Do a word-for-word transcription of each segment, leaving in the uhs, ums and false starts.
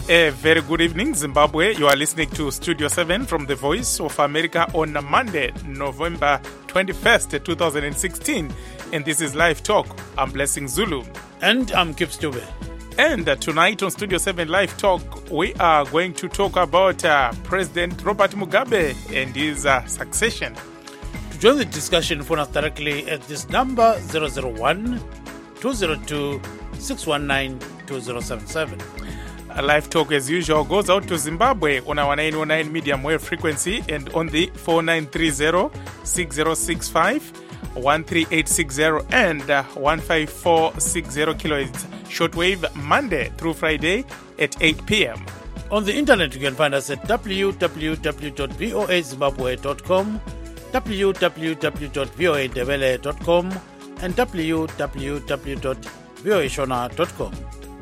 A very good evening, Zimbabwe. You are listening to Studio seven from the Voice of America on Monday, November twenty-first, twenty sixteen. And this is Live Talk. I'm Blessing Zulu. And I'm Kip Stube. And uh, tonight on Studio seven Live Talk, we are going to talk about uh, President Robert Mugabe and his uh, succession. To join the discussion, phone us directly at this number zero zero one, two zero two, six one nine, two zero seven seven. A Live Talk, as usual, goes out to Zimbabwe on our nine oh nine medium wave frequency and on the four nine three zero, six zero six five, one three eight six zero and uh, one five four six zero kilohertz shortwave Monday through Friday at eight p.m. On the internet, you can find us at w w w dot voa zimbabwe dot com, w w w dot voa ndebele dot com, and w w w dot voa shona dot com.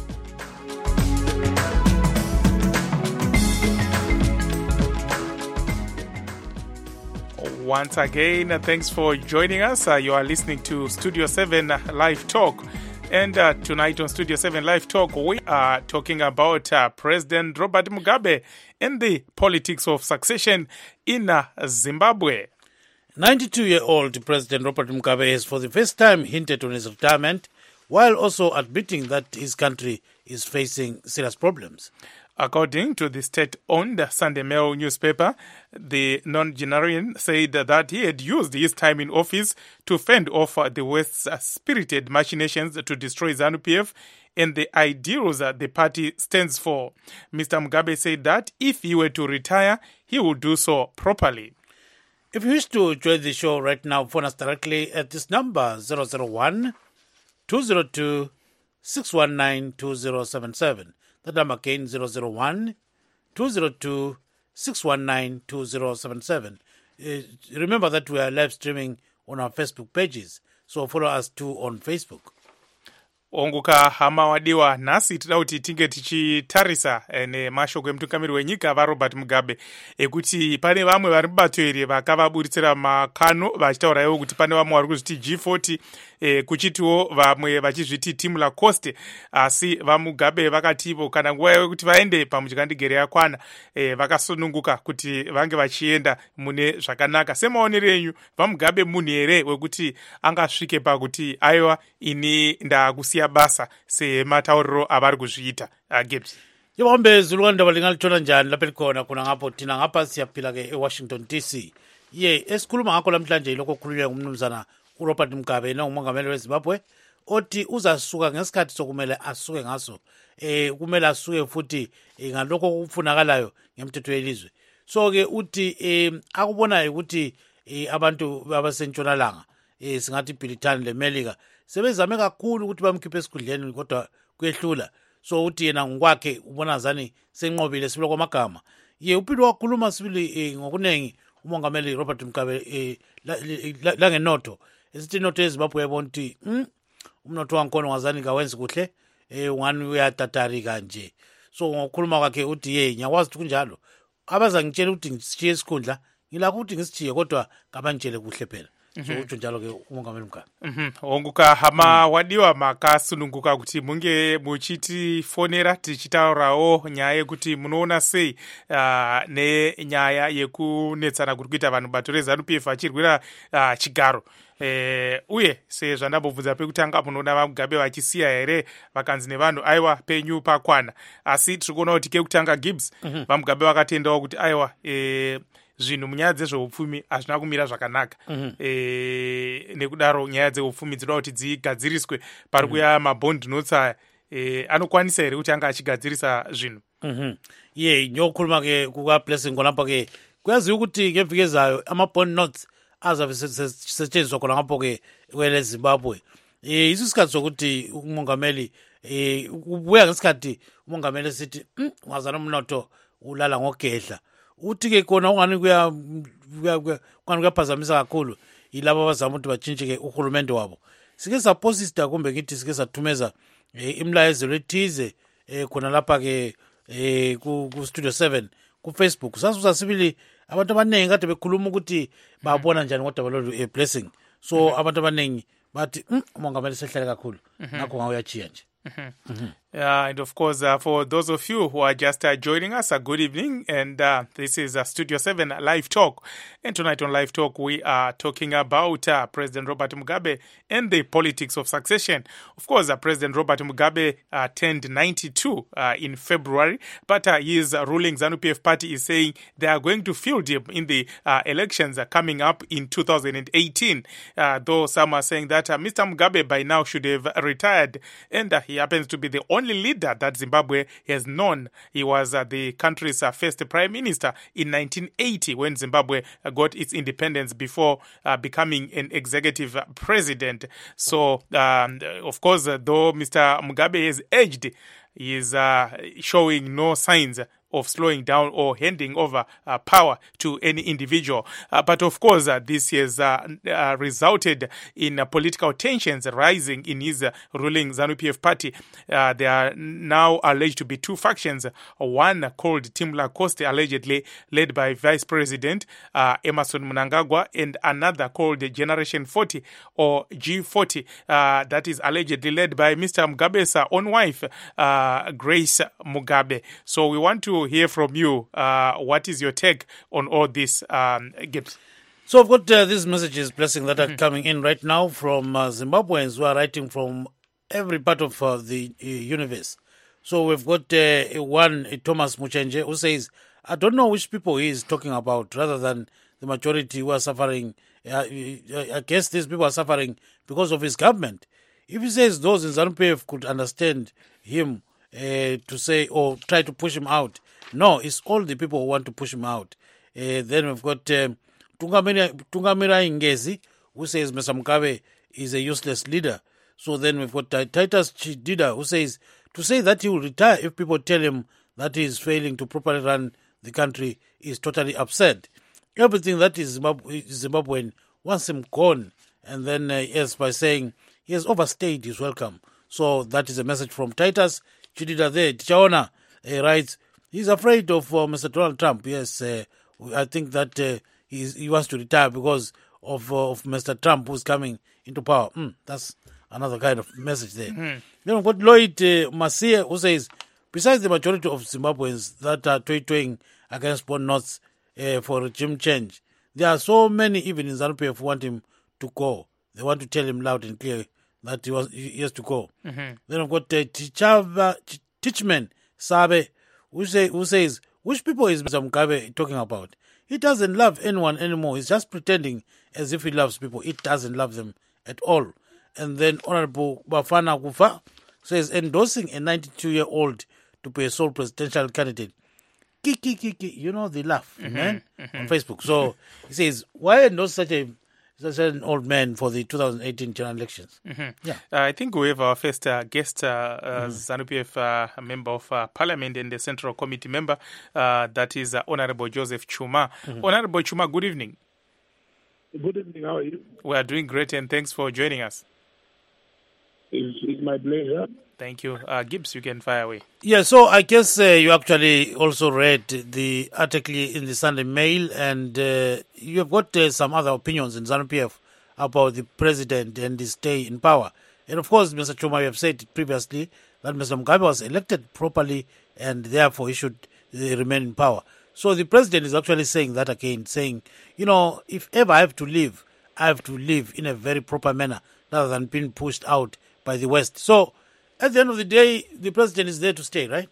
Once again, uh, thanks for joining us. Uh, you are listening to Studio seven uh, Live Talk. And uh, tonight on Studio seven Live Talk, we are talking about uh, President Robert Mugabe and the politics of succession in uh, Zimbabwe. ninety-two-year-old President Robert Mugabe has for the first time hinted on his retirement, while also admitting that his country is facing serious problems. According to the state-owned Sunday Mail newspaper, the non-generarian said that he had used his time in office to fend off the West's spirited machinations to destroy ZANU-P F and the ideals that the party stands for. Mister Mugabe said that if he were to retire, he would do so properly. If you wish to join the show right now, phone us directly at this number zero zero one, two zero two, six one nine, two zero seven seven. The number again zero zero one, two zero two, six one nine, two zero seven seven. Uh, remember that we are live streaming on our Facebook pages, so follow us too on Facebook. Onguka hama wadiwa nasi tida kuti tinge tichitarisa nemashoko emutungamiri wenyika vaRobert Mugabe ekuti pane vamwe vari mubato iri vakavaburitsira makano vachitaurawo kuti pane vamwe vari kuzviti G forty e, kuchitiwo vamwe vachizviti timu lacoste asi vaMugabe vakativo kana nguva yekuti vaende pamuchikandigere yakwana e, vakasununguka kuti vange vachienda mune zvakanaka. Semaonero enyu, vaMugabe munhu here wekuti angasvike pakuti aiwa ini ndakusiya basa sematauriro avari kuzviita Gibbs? Yewambe Zulu ndaba lingalithona njani lapha likhona khona ngapho thina ngapha siyaphila ke eWashington D C. Ye esikhuluma ngakho namhlanje lokho kukhulunywa ngumnumzana uRobert Mugabe ongumongameli weZimbabwe othi uzasuka ngesikhathi sokumele asuke ngaso eh kumele asuke futhi ngalokho kufunakalayo ngemthetho yelizwe. So ke uthi eh akubona ukuthi abantu abasentshonalanga eh singathi Britani leMelika sebezame kakhulu ukuthi bamkhiphe esikhundleni kodwa kuyehlula. So uthi yena ngokwakhe ubona zani senqobile sibilo kwamagama. Ye uphilo wakhuluma sibili ngokunengi umongameli Robert Mugabe la ngenotho esithi inotho yeZimbabwe yabona ukuthi umnotho wankhona ngazani kawenzi kuhle eh ungani uyatatari kanje. So ngokukhuluma kwakhe uthi ye nyakwazi ukuthi kunjalo abaza ngitshela ukuthi ngishiye isikhundla ngilakho ukuthi ngisithiye kodwa ngabantshele kuhle phela. So utsho njalo ke umongameli Mugabe. Mhm. Onguka hama wadiwa makasununguka kuti munge muchiti fonera tichitaurawo nyaya yekuti munoona sei uh, nenyaya yekunetsana kuri kuita vanhu bato reZANU-P F achirwira uh, chigaro. Eh, uye sezvo ndambobvunza pekutanga munoona vaMugabe vachisiya here vakanzi nevanhu aiwa penyu pakwana, asi tiri kuona kuti kekutanga Gibbs mm-hmm. vaMugabe vakatendawo kuti aiwa eh, zvinhu munyaya dzezveupfumi hazvina kumira zvakanaka. Mm-hmm. E, nekudaro nyaya dzeupfumi dzinoda kuti dzigadziriswe pari kuya mm-hmm. mabond notes aya e, anokwanisa here kuti anga achigadzirisa zvinhu. Mhm. Ye nyokhuluma ke kuka Blessing ngolapha ke kuyaziwa ukuthi ngeviki ezayo ama-bond notes azabe setshenziswa khona ngapho ke kwele Zimbabwe. Eh isikhathi sokuthi umongameli eh ubuya ngesikhathi umongameli sithi ungazana umnotho ulala ngogedla. Uthi ke khona ungani kuya kwani kuyaphazamisa kakhulu yilabo abazama ukuthi batshintshe ke uhulumende wabo. Sike saposita kumbe ngithi sike sathumeza imlayezo lethize khona lapha ke ku Studio seven ku Facebook. Sasuza sibili abantu abanengi kade bekhuluma ukuthi babona njani kodwa Blessing. So abantu abanengi bathi umongameli sehlele kakhulu ngakho ngawe yachiya nje. Mm-hmm. Mm-hmm. Uh, and of course, uh, for those of you who are just uh, joining us, uh, good evening. And uh, this is uh, Studio seven Live Talk. And tonight on Live Talk, we are talking about uh, President Robert Mugabe and the politics of succession. Of course, uh, President Robert Mugabe uh, turned ninety-two uh, in February, but uh, his uh, ruling ZANU P F party is saying they are going to field him in the uh, elections uh, coming up in two thousand eighteen. Uh, though some are saying that uh, Mister Mugabe by now should have retired, and uh, he happens to be the only leader that Zimbabwe has known. He was uh, the country's uh, first prime minister in nineteen eighty when Zimbabwe uh, got its independence before uh, becoming an executive uh, president. So, um, of course, uh, though Mister Mugabe has aged, he is uh, showing no signs of slowing down or handing over uh, power to any individual. Uh, but of course, uh, this has uh, uh, resulted in uh, political tensions rising in his uh, ruling ZANU P F party. Uh, there are now alleged to be two factions, one called Team Lacoste, allegedly led by Vice President uh, Emerson Mnangagwa, and another called Generation forty or G forty, uh, that is allegedly led by Mister Mugabe's own wife, uh, Grace Mugabe. So we want to hear from you. Uh, what is your take on all this, um, Gibbs? So I've got uh, these messages, Blessing, that are mm-hmm. coming in right now from uh, Zimbabweans who are writing from every part of uh, the uh, universe. So we've got uh, one, uh, Thomas Muchenje, who says, I don't know which people he is talking about, rather than the majority who are suffering. Uh, I guess these people are suffering because of his government. If he says those in ZANU P F could understand him uh, to say or try to push him out, no, it's all the people who want to push him out. Uh, then we've got um, Tungamira, Tungamira Ngezi, who says Mister Mugabe is a useless leader. So then we've got Titus Chidida, who says to say that he will retire if people tell him that he is failing to properly run the country is totally absurd. Everything that is Zimbabwe, Zimbabwean wants him gone. And then, uh, yes, by saying he has overstayed his welcome. So that is a message from Titus Chidida there. Tichaona uh, writes, he's afraid of uh, Mister Donald Trump. Yes, uh, I think that uh, he's, he wants to retire because of uh, of Mister Trump who's coming into power. Mm, that's another kind of message there. Mm-hmm. Then we've got Lloyd uh, Masia, who says, besides the majority of Zimbabweans that are toying against Bon North uh, for regime change, there are so many even in ZANU P F who want him to go. They want to tell him loud and clear that he, was, he has to go. Mm-hmm. Then we've got uh, Tichava, Tichman Sabe, Who, say, who says, which people is Mister Mugabe talking about? He doesn't love anyone anymore. He's just pretending as if he loves people. He doesn't love them at all. And then Honorable Bafana Kufa says, endorsing a ninety-two-year-old to be a sole presidential candidate. Kiki, kiki, you know, they laugh, mm-hmm, man, mm-hmm. on Facebook. So he says, why endorse such a such an old man for the two thousand eighteen general elections? Mm-hmm. Yeah, uh, I think we have our first uh, guest, uh, uh, mm-hmm. ZANU P F uh, member of uh, Parliament and the Central Committee member. Uh, that is uh, Honorable Joseph Chuma. Mm-hmm. Honorable Chuma, good evening. Good evening. How are you? We are doing great, and thanks for joining us. It's, it's my pleasure. Thank you. Uh, Gibbs, you can fire away. Yeah, so I guess uh, you actually also read the article in the Sunday Mail, and uh, you have got uh, some other opinions in ZANU P F about the president and his stay in power. And of course, Mister Chuma, you have said previously that Mister Mugabe was elected properly and therefore he should uh, remain in power. So the president is actually saying that again, saying, you know, if ever I have to leave, I have to live in a very proper manner rather than being pushed out by the West. So at the end of the day, the president is there to stay, right?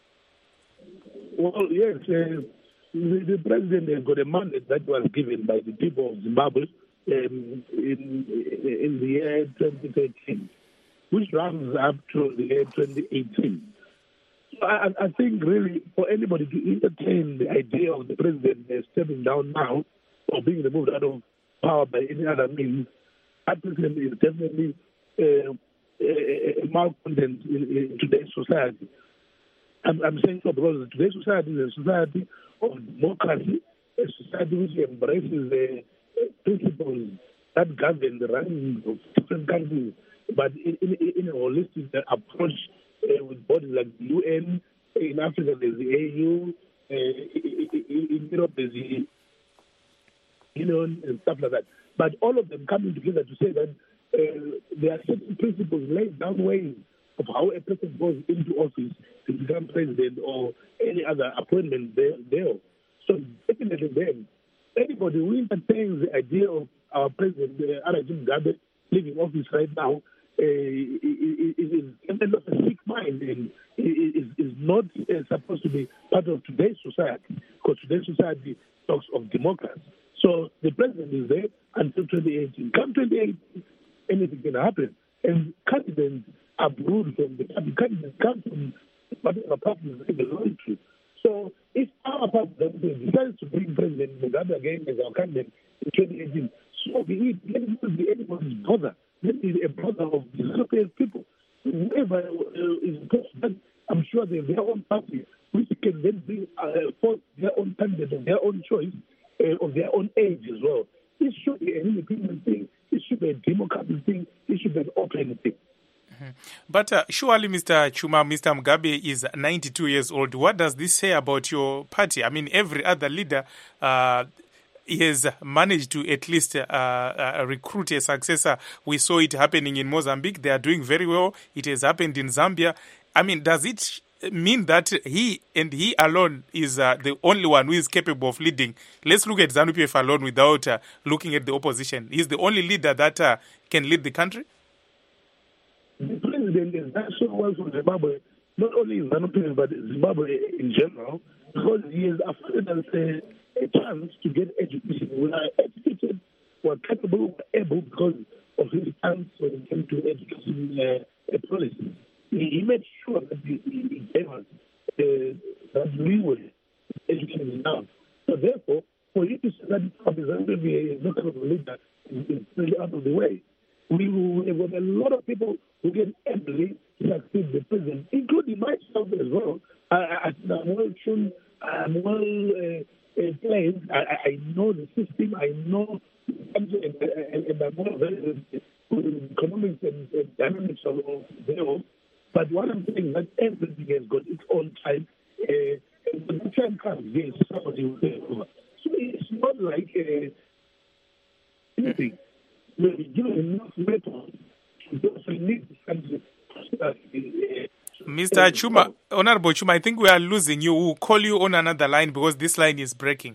Well, yes. Uh, the, the president has got a mandate that was given by the people of Zimbabwe um, in, in the year twenty thirteen, which runs up to the year twenty eighteen. So I, I think really for anybody to entertain the idea of the president uh, stepping down now or being removed out of power by any other means, I think is definitely uh, a malcontent in, in today's society. I'm, I'm saying so because today's society is a society of democracy, a society which embraces the principles that govern the running of different countries, but in, in, in a holistic approach uh, with bodies like the U N. In Africa, there's the A U. Uh, in Europe, there's the Union and stuff like that. But all of them coming together to say that Uh, there are certain principles laid down ways of how a person goes into office to become president or any other appointment there. there. So definitely then, anybody who entertains the idea of our president, uh, Arajim Mugabe, leaving office right now, uh, is, is kind of a sick mind and is, is not uh, supposed to be part of today's society, because today's society talks of democracy. So the president is there until twenty eighteen. Come twenty eighteen, anything can happen. And candidates are brewed from the party. Candidates come from whatever party they belong to. So if our party decides to bring President Mugabe again as our candidate in twenty eighteen, so be it. Let it not be anybody's brother. Let it be a brother of the European people. Whoever uh, is president, I'm sure they have their own party, which can then bring uh, forth their own candidate of their own choice, uh, of their own age as well. It should be an independent thing. It should be a democratic thing. It should be an open thing. Mm-hmm. But uh, surely, Mister Chuma, Mister Mugabe is ninety-two years old. What does this say about your party? I mean, every other leader uh, has managed to at least uh, uh, recruit a successor. We saw it happening in Mozambique. They are doing very well. It has happened in Zambia. I mean, does it mean that he and he alone is uh, the only one who is capable of leading? Let's look at ZANU-P F alone without uh, looking at the opposition. He's the only leader that uh, can lead the country? The president is not so well for Zimbabwe, not only ZANU-P F, but Zimbabwe in general, because he has afforded us a, a chance to get education. We are educated, we are capable, we are able because of his stance when it came to education uh, policy. He, he made sure that he, he gave us uh, that we were educated enough. So therefore, for you to say that ZANU-P F is not a leader is really out of the way. We have got a lot of people who can ably succeed the president, including myself as well. I, I, I'm well tuned, I'm well uh, uh, placed. I, I know the system, I know the country, and, and, and I'm well very good in economics and, and dynamics of the world. But what I'm saying is that everything has got its own time. Uh, and when the time comes, yes, somebody will take over. So it's not like uh, anything. We're given enough weapons to lead this country. Mister Chuma, Honorable Chuma, I think we are losing you. We'll call you on another line because this line is breaking.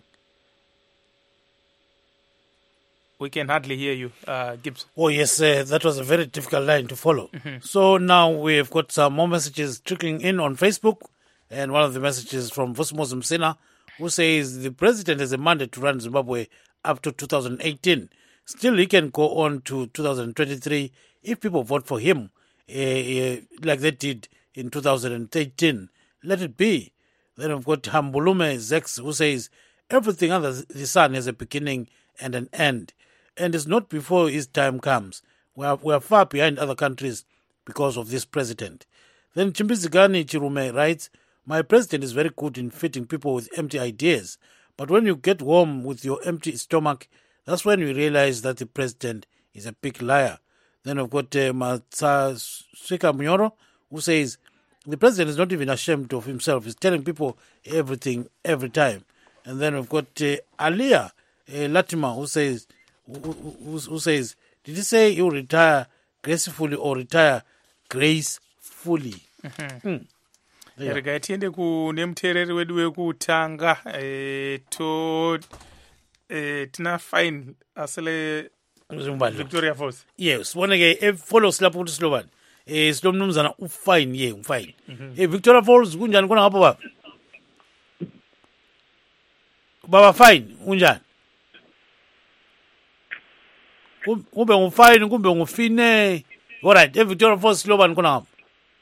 We can hardly hear you, uh, Gibbs. Oh, yes, uh, that was a very difficult line to follow. Mm-hmm. So now we've got some more messages trickling in on Facebook. And one of the messages from Vosmos Msina, who says the president has a mandate to run Zimbabwe up to two thousand eighteen. Still, he can go on to two thousand twenty-three if people vote for him, uh, uh, like they did in two thousand thirteen. Let it be. Then we've got Hambulume Zex, who says everything under the sun has a beginning and an end. And it's not before his time comes. We are, we are far behind other countries because of this president. Then Chimbizigani Chirume writes, my president is very good in fitting people with empty ideas. But when you get warm with your empty stomach, that's when we realize that the president is a big liar. Then we've got uh, Matsaswika Munyoro, who says the president is not even ashamed of himself. He's telling people everything every time. And then we've got uh, Aliyah uh, Latima, who says, who, who, who says, did he say he'll retire gracefully or retire gracefully? Mm-hmm. Mm. Rega tiende kune muteereri wedu wekutanga eh, to eh, tina fine asele Victoria Falls. Yes, boneke efollow silapho ukuthi silobani. Eh silomnumzana ufine ye ufine. Eh Victoria Falls kunjani khona ngapha baba? Baba fine unjani? Kumbe ngufine kumbe ngufine. Alright, eh Victoria Falls silobani khona ngapha?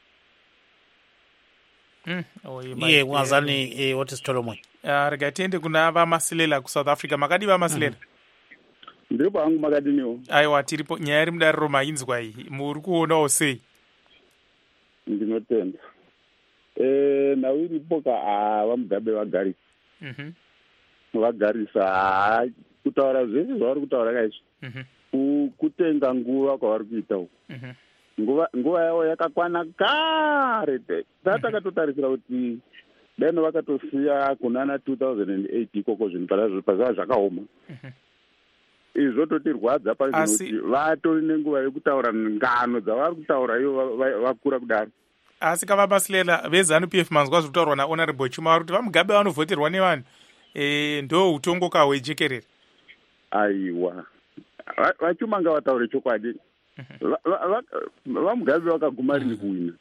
Mm. Oh, yeah, ngazani eh what is Tolomoy? Ah, rega tiende kuna ba masilela ku South Africa. Makadi ba masilela. Ndipo hangu makadiniwo. Aiwa tiripo nyaya iri mudariro mainzwa iyi. Muri kuonawo sei? Ndinotenda. Eh nawiripo ka ava Mugabe vagarisa. Mhm. Vagarisa kutaura zvese zvavari kutaura kaizvo. Mhm. Kutenga nguva kwavari kuita uko. Mhm. Nguva nguva yavo yakakwana kare te. Tatakatarisa kuti deno vakatosiya kunana two thousand eight ikoko zvinhu pazva zvakaoma. Mhm. zvototirwadza pazvinoti vatori nenguva yekutaura ngano dzavari kutaura ivo vakura kudaro. Asi kava Masilela vezanu P F manzwa zvitaurwa naHonorable Chuma vari kuti vaMugabe vanovhoterwa nevanhu eh ndo utongo kahwe jekerere. Aiwa vachuma ngavataure chokwadi. VaMugabe vakaguma rini kuwina.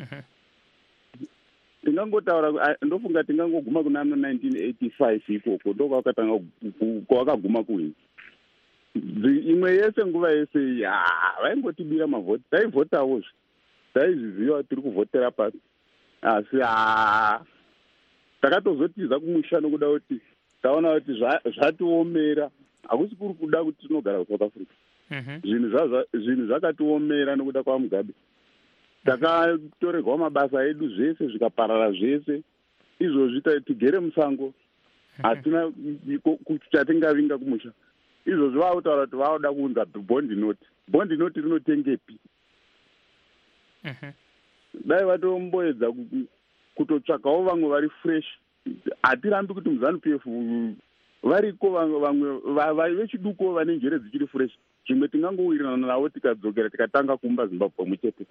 Tingangotaura ndofunga tingangoguma kuna nineteen eighty-five ikoko ndo kwakatanga kwakaguma kuwina. Imwe yese nguva yese ya vaingotibira mavhoti taivhotawo taizviziva tiri kuvhotera pasi asi takatozotiza kumusha nokuda kuti taona kuti zvatiomera hakusi kuri kuda kuti tinogara kuSouth Africa. Zvinhu zvakatiomera nokuda kwaMugabe. Takatorerwa mabasa edu zvese zvikaparara zvese izvozvi tigere musango hatina chatingavinga kumusha. Izvozvi vautaura kuti vaoda kuunza bondi noti. Bondi noti rinotengepi? Dai vatomboedza kutotsvakawo vamwe vari fresh. Hatirambi kuti muZanu-P F variko vamwe vechiduko vane njere dzichiri fresh. Zvimwe tingangowirirana navo tikadzokera tikatanga kumba Zimbabwe pamwe chete.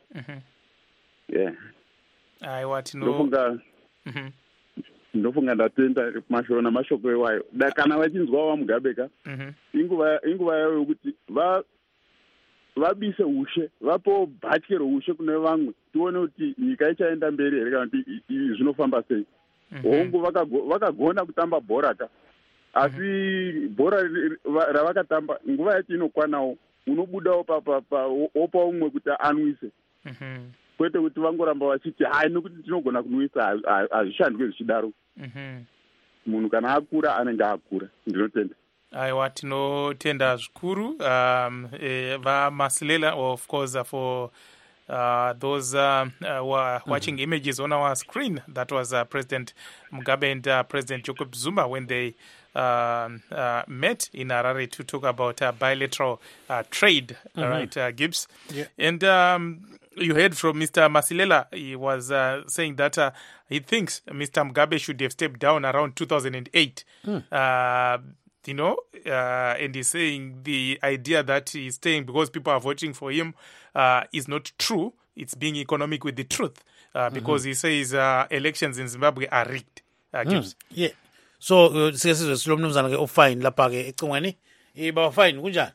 Aiwa tinofunga ndofunga ndatenda mashoko namashoko ewayo. Kana vachinzwa vaMugabe ka inguva yavo yokuti vabise ushe vapo bhatyero ushe kune vamwe tione kuti nyika ichaenda mberi here kana kuti zvinofamba sei. Hongu vakagona kutamba bhora ka asi bhora ravakatamba nguva yacho inokwanawo unobudawo opa umwe kuti anwise kwete kuti vangoramba vachiti hai nokuti tinogona kunwisa hazvishandwe zvichidaro. Munhu kana akura anenge akura. Ndinotenda. Aiwa tinotenda zvikuru um, eh, vaMasilela of course uh, for uh, those uh, uh, who are watching mm-hmm. images on our screen. That was uh, President Mugabe and uh, President Jacob Zuma when they uh, uh, met in Harare to talk about uh, bilateral uh, trade, mm-hmm. right, uh, Gibbs? Yeah. And um, you heard from Mister Masilela. He was uh, saying that uh, he thinks Mister Mugabe should have stepped down around two thousand eight. Mm. Uh, you know, uh, and he's saying the idea that he's staying because people are voting for him uh, is not true. It's being economic with the truth uh, because mm-hmm. he says uh, elections in Zimbabwe are rigged. Uh, mm. Yeah. So, siyasizwe silo mnumzana ke ofine lapha ke ecingweni. Iba fine kunjani?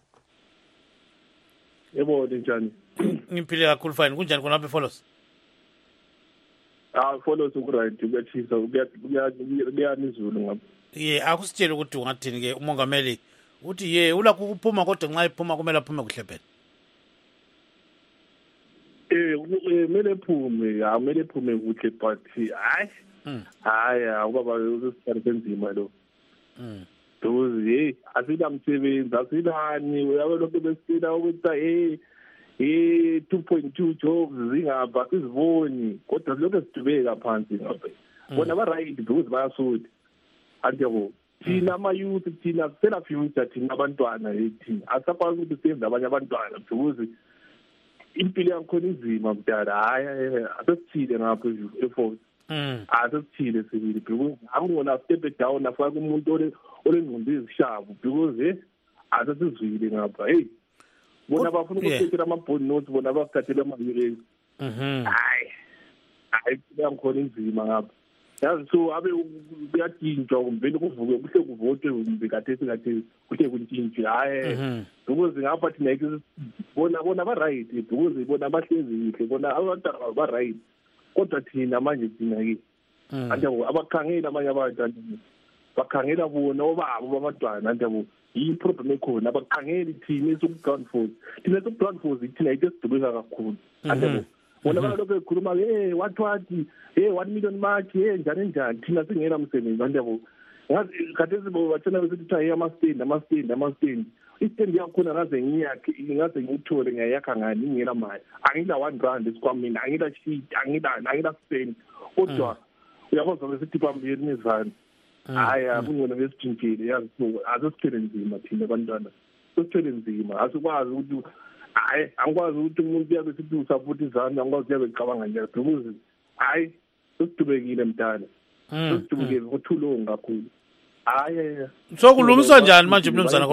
Yebo njani? Ngiphile kakhulu fine kunjani khona lapha follows? Ah follows ukuright kuyachisa kuyanizulu ngapha. Ye akusitshela ukuthi ungathini ke umongameli uthi ye ulakho ukuphuma kodwa nxa iphuma kumele aphume kuhle phela. Eh kumele ephume amele ephume kuhle but hayi hayi ubaba usisiphathe senzima lo. Mhm. Because hey asila msebenzi asilani uyabe lokho besicela ukuthi hey eh two point two jobs zingapha siziboni kodwa lokho sidubeka phansi ngapha. Bona ba right because bayasuthi. Andiyabo thina ama youth thina sela future thina abantwana thina asakwazi ukuthi senze abanye abantwana because impilo yakhona inzima mdala hayi asesithile ngapha effort mm asesithile sibili because angibona step down afaka umuntu olengqondo ezishabu because eh asesizwile ngapha hey bona bafuna ukuthetha ama-bond notes bona bakuthathele ama-years mhm hayi hayi yakhona inzima ngapha. Yazi so abe kuyathinjwa kumveni kuvuke kuhle kuvotwe ngikathesi kathesi kuhle kuntshintshwe hayi because ngapha thina yike bona bona ba right because bona bahlezi kuhle bona abantu ba right kodwa thina manje thina ke andabo abakhangela amanye abantu bakhangela bona obaba babantwana andabo yi problem ekhona abakhangeli thina esokuground force thina esokuground force thina yike sidubeka kakhulu andabo bona balokho ekhuluma hey what what hey one million mark hey njani njani thina singena msebenzi andabo ngazi khathesi bo bathina besithi cha ama stand ama stand ama stand istand yakhona ngaze ngiyakhe ngaze ngithole ngiyakha ngani ngela mali angila one rand esikwamini angila sheet angila angila stand kodwa uyabona besithi phambili nizani hayi akungona besithintile yazi so azosithele nzima thina abantwana sosithele nzima asikwazi ukuthi hayi angikwazi ukuthi umuntu yabe sithi usupport izami angikwazi yabe icabanga njalo because hayi sesidubekile mntana sesidubekile kuthulonga kakhulu hayi so kulungiswa njani manje mnumzana khonokho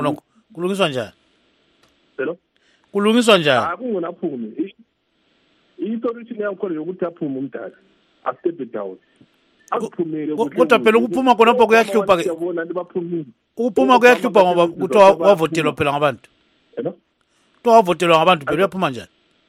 kulungiswa njani hello kulungiswa njani akungona aphume i-solution yakhona yokuthi aphume umdala astep it down akuphumele kodwa phela ukuphuma khonapho kuyahlupha ke yabona libaphumile ukuphuma kuyahlupha ngoba kuthiwa wavotelwa phela ngabantu hello kuthiwa wavotelwa ngabantu phela uyaphuma njani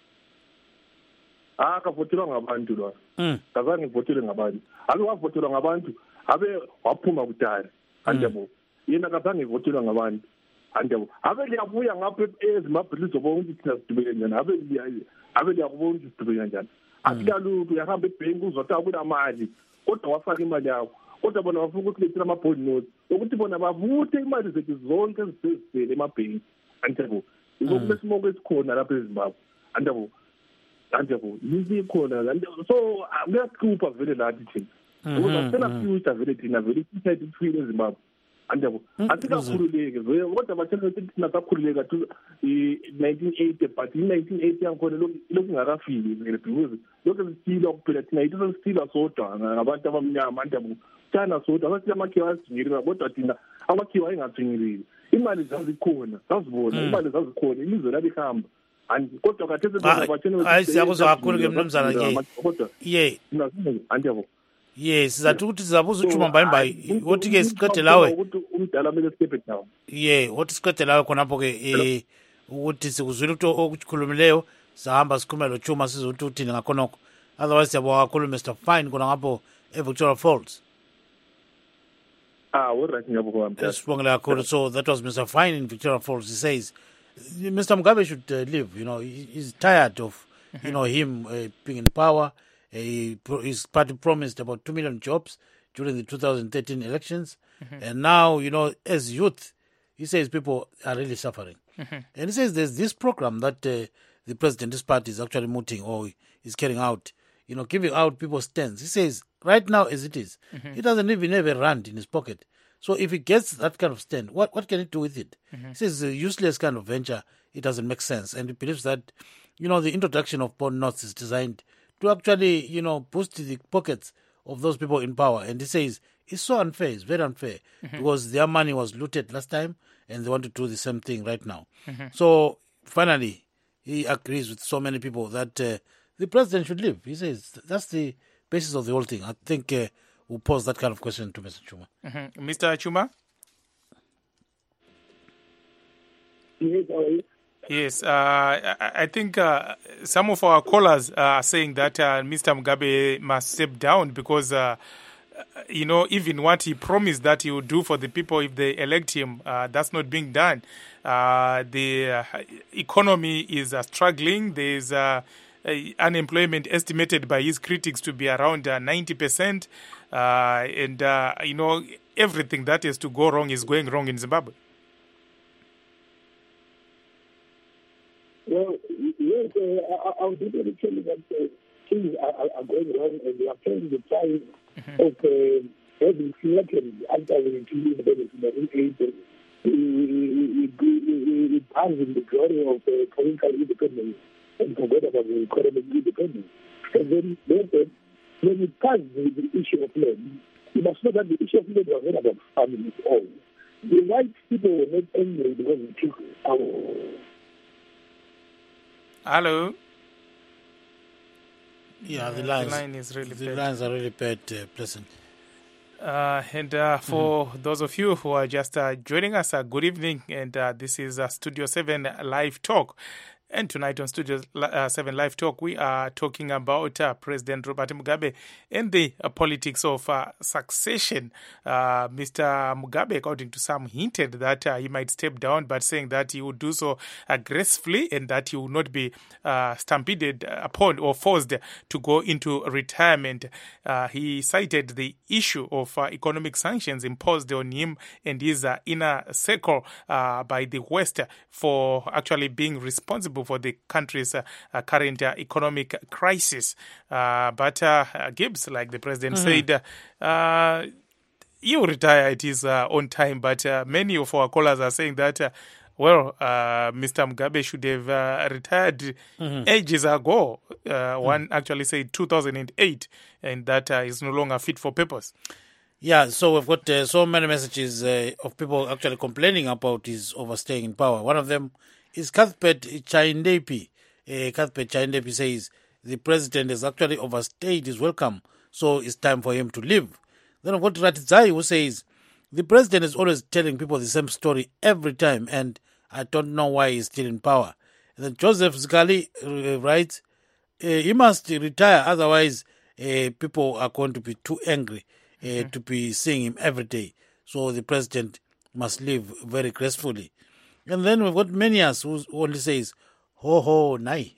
ah kavotelwa ngabantu lo mm kazange ngivotelwe ngabantu ake wavotelwa ngabantu abe waphuma kudala andiyabo yena kazange ngivotelwa ngabantu andiyabo abe liyabuya ngapha ezimabhili zobona ukuthi thina sidubeke njani abe abe liyakubona ukuthi sidubeke njani akulalutho uyahamba ebhenki uzothi akulamali kodwa wafaka imali yakho kodwa bona bafuna ukuthi lethela ama-bond notes ukuthi bona bavuthe imali zethu zonke ezisezisele emabhenki andiyabo yikho simoko esikhona lapha ezimbabwe andiyabo andiyabo yisikhona so kuyahlupha vele lathi thina ukuze sicela future vele thina vele isithethe ifile ezimbabwe andiyabo asikakhululeke vele kodwa bathela ukuthi thina sakhululeka i-nineteen eighty but i-nineteen eighty yankhona lokhu ingakafiki vele because lokhu esisilwa kuphela thina yithi sesisilwa sodwa ngabantu abamnyama andiyabo thana sodwa sasile amakhiwa azizingeleli kodwa thina amakhiwa ayingazizingeleli imali zazikhona zazibona imali zazikhona ilizwe lalihamba kodwa kathesi hayi siyakuzwa kakhulu ke mnumzana ke ye andiyabo ye sizathu ukuthi sizabuza uthuma mbayimbayi wothi ke siqede lawe umdala mele step down ye wothi siqede lawe khonapho ke eh ukuthi sikuzwile ukuthi okukhulumileyo sahamba sikhuluma lo Chuma sizothi uthini ngakhonokho otherwise siyabonga kakhulu Mister Fine khona ngapho eVictoria Falls ah alright ngiyabonga mthembu sibongela kakhulu so that was Mister Fine in Victoria Falls. He says Mister Mugabe should uh, leave. You know, he, he's tired of, mm-hmm. you know, him uh, being in power. Uh, he, his party promised about two million jobs during the two thousand thirteen elections. Mm-hmm. And now, you know, as youth, he says people are really suffering. Mm-hmm. And he says there's this program that uh, the president's party is actually mooting or is carrying out, you know, giving out people's stands. He says right now as it is, mm-hmm. he doesn't even have a rand in his pocket. So if he gets that kind of stand, what, what can he do with it? Mm-hmm. He says it's a useless kind of venture. It doesn't make sense. And he believes that, you know, the introduction of bond notes is designed to actually, you know, boost the pockets of those people in power. And he says it's so unfair. It's very unfair mm-hmm. because their money was looted last time and they want to do the same thing right now. Mm-hmm. So finally, he agrees with so many people that uh, the president should leave. He says that's the basis of the whole thing. I think... Uh, We'll pose that kind of question to Mister Chuma. Mm-hmm. Mister Chuma? Yes, yes uh, I, I think uh, some of our callers are saying that uh, Mister Mugabe must step down because, uh, you know, even what he promised that he would do for the people if they elect him, uh, that's not being done. Uh, the uh, economy is uh, struggling. There's uh, uh, unemployment estimated by his critics to be around uh, ninety percent. Uh, and, uh, you know, everything that is to go wrong is going wrong in Zimbabwe. Well, yes, uh, I'll be able to tell you that uh, things are, are going wrong and they are paying the price mm-hmm. of uh, having selected after we leave the nineteen eighty. We passed in the glory of uh, political independence and forgot about the economic independence. And then, then when we pass the, the issue of land, you must know that the issue of land was not about families all. The white people were not angry because we took our... Hello? Yeah, the lines, the line is really the bad. lines are really bad, uh, Pleasant. Uh, and uh, for mm-hmm. those of you who are just uh, joining us, uh, good evening. And uh, this is uh, Studio seven Live Talk. And tonight on Studio uh, seven Live Talk, we are talking about uh, President Robert Mugabe and the uh, politics of uh, succession. Uh, Mister Mugabe, according to some, hinted that uh, he might step down, but saying that he would do so uh, gracefully and that he would not be uh, stampeded upon or forced to go into retirement. Uh, he cited the issue of uh, economic sanctions imposed on him and his uh, inner circle uh, by the West for actually being responsible for the country's uh, uh, current uh, economic crisis. Uh, but uh, Gibbs, like the president mm-hmm. said, uh, he will retire at his uh, own time. But uh, many of our callers are saying that, uh, well, uh, Mister Mugabe should have uh, retired mm-hmm. ages ago. Uh, mm-hmm. One actually said two thousand eight, and that uh, is no longer fit for purpose. Yeah, so we've got uh, so many messages uh, of people actually complaining about his overstaying in power. One of them is Cuthbert Chaindepi. Uh, Cuthbert Chaindepi says the president has actually overstayed his welcome, so it's time for him to leave. Then I've got Ratidzai, who says the president is always telling people the same story every time, and I don't know why he's still in power. And then Joseph Zgali uh, writes, uh, he must retire, otherwise uh, people are going to be too angry uh, mm-hmm. to be seeing him every day. So the president must leave very gracefully. And then we've got Menias, who only says, ho ho, nai.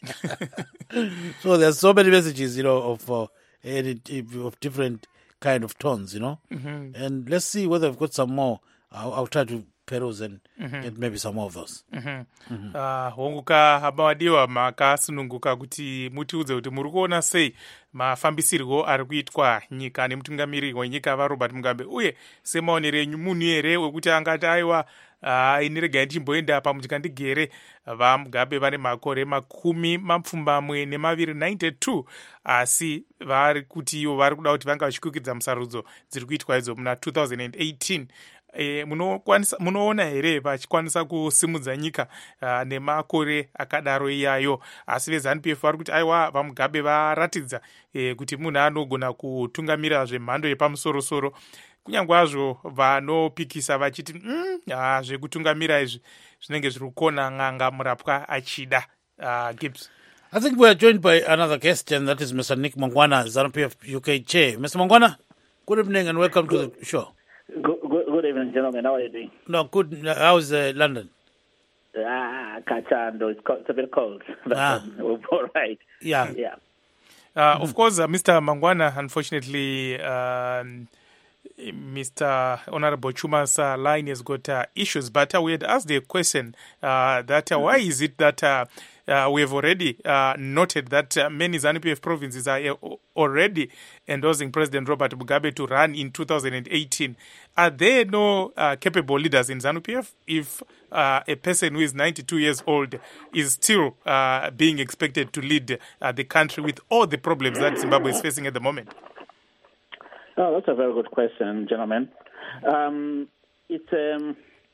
So there's so many messages, you know, of uh, of different kind of tones, you know. Mm-hmm. And let's see whether I've got some more. I'll, I'll try to peruse and mm-hmm. get maybe some more of those. Mm-hmm. Mm-hmm. Uh, honguka habawadiwa makasununguka kuti mutiudze kuti muri kuona sei mafambisirwo ari kuitwa nyika nemutungamiri wenyika vaRobert Mugabe, uye semaonero enyu munhu here wekuti angati aiwa uh, ini regai ndichimboenda pamutika ndigere. VaMugabe vane makore makumi mapfumbamwe nemaviri ninety-two, asi vari kuti ivo vari kuda kuti vanga vachikwikwidza musarudzo dziri kuitwa idzo muna two thousand eighteen. E, munoona here vachikwanisa kusimudza nyika uh, nemakore akadaro iyayo, asi veZANU P F vari kuti aiwa vaMugabe varatidza e, kuti munhu anogona kutungamira zvemhando yepamusorosoro, kunyange azvo vanopikisa vachiti mm, ah, zvekutungamira izvi zvinenge zviri kukona n'anga murapwa achida. uh, Gibbs. I think we are joined by another guest, and that is Mister Nick Mangwana, ZANU P F U K chair. Mister Mangwana, good evening and welcome to the show. Good, good, good evening, gentlemen. How are you doing? No, good. How's uh, London? Ah, Kachando. It's, it's a bit cold. But Ah. we're all right. Yeah. Yeah. Uh, of course, uh, Mister Mangwana, unfortunately, um, Mister Honorable Chuma's uh, line has got uh, issues, but uh, we had asked a question uh, that uh, why is it that uh, uh, we have already uh, noted that uh, many ZANU P F provinces are uh, already endorsing President Robert Mugabe to run in two thousand eighteen. Are there no uh, capable leaders in ZANU P F if uh, a person who is ninety-two years old is still uh, being expected to lead uh, the country with all the problems that Zimbabwe is facing at the moment? Oh, that's a very good question, gentlemen. Um, it's um,